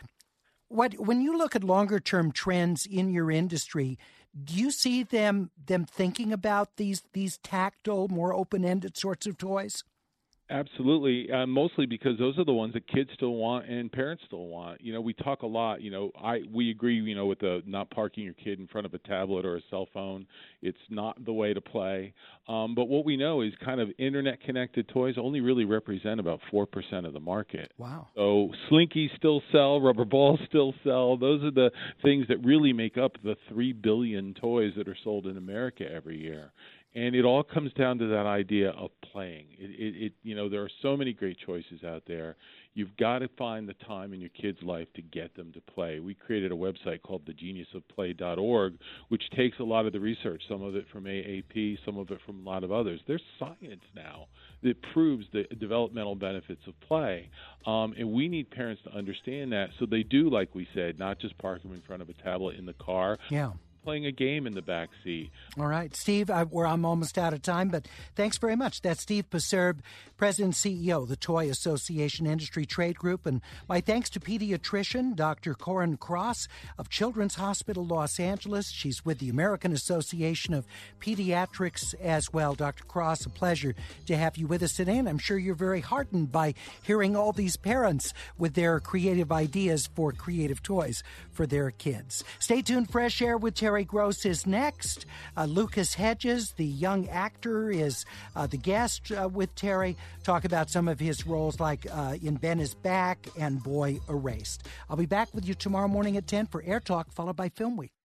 When you look at longer-term trends in your industry, do you see them thinking about these tactile, more open-ended sorts of toys? Absolutely, mostly because those are the ones that kids still want and parents still want. You know, we talk a lot. You know, we agree. You know, with the not parking your kid in front of a tablet or a cell phone, it's not the way to play. But what we know is kind of internet-connected toys only really represent about 4% of the market. Wow. So Slinkies still sell, rubber balls still sell. Those are the things that really make up the 3 billion toys that are sold in America every year. And it all comes down to that idea of playing. You know, there are so many great choices out there. You've got to find the time in your kid's life to get them to play. We created a website called thegeniusofplay.org, which takes a lot of the research, some of it from AAP, some of it from a lot of others. There's science now that proves the developmental benefits of play. And we need parents to understand that so they do, like we said, not just park them in front of a tablet in the car. Yeah. Playing a game in the back seat. All right, Steve, I'm almost out of time, but thanks very much. That's Steve Pacerb, President and CEO of the Toy Association Industry Trade Group. And my thanks to pediatrician Dr. Corinne Cross of Children's Hospital Los Angeles. She's with the American Association of Pediatrics as well. Dr. Cross, a pleasure to have you with us today. And I'm sure you're very heartened by hearing all these parents with their creative ideas for creative toys for their kids. Stay tuned. Fresh Air with Terry Gross is next. Lucas Hedges, the young actor, is the guest with Terry. Talk about some of his roles like in Ben is Back and Boy Erased. I'll be back with you tomorrow morning at 10 for Air Talk, followed by Film Week.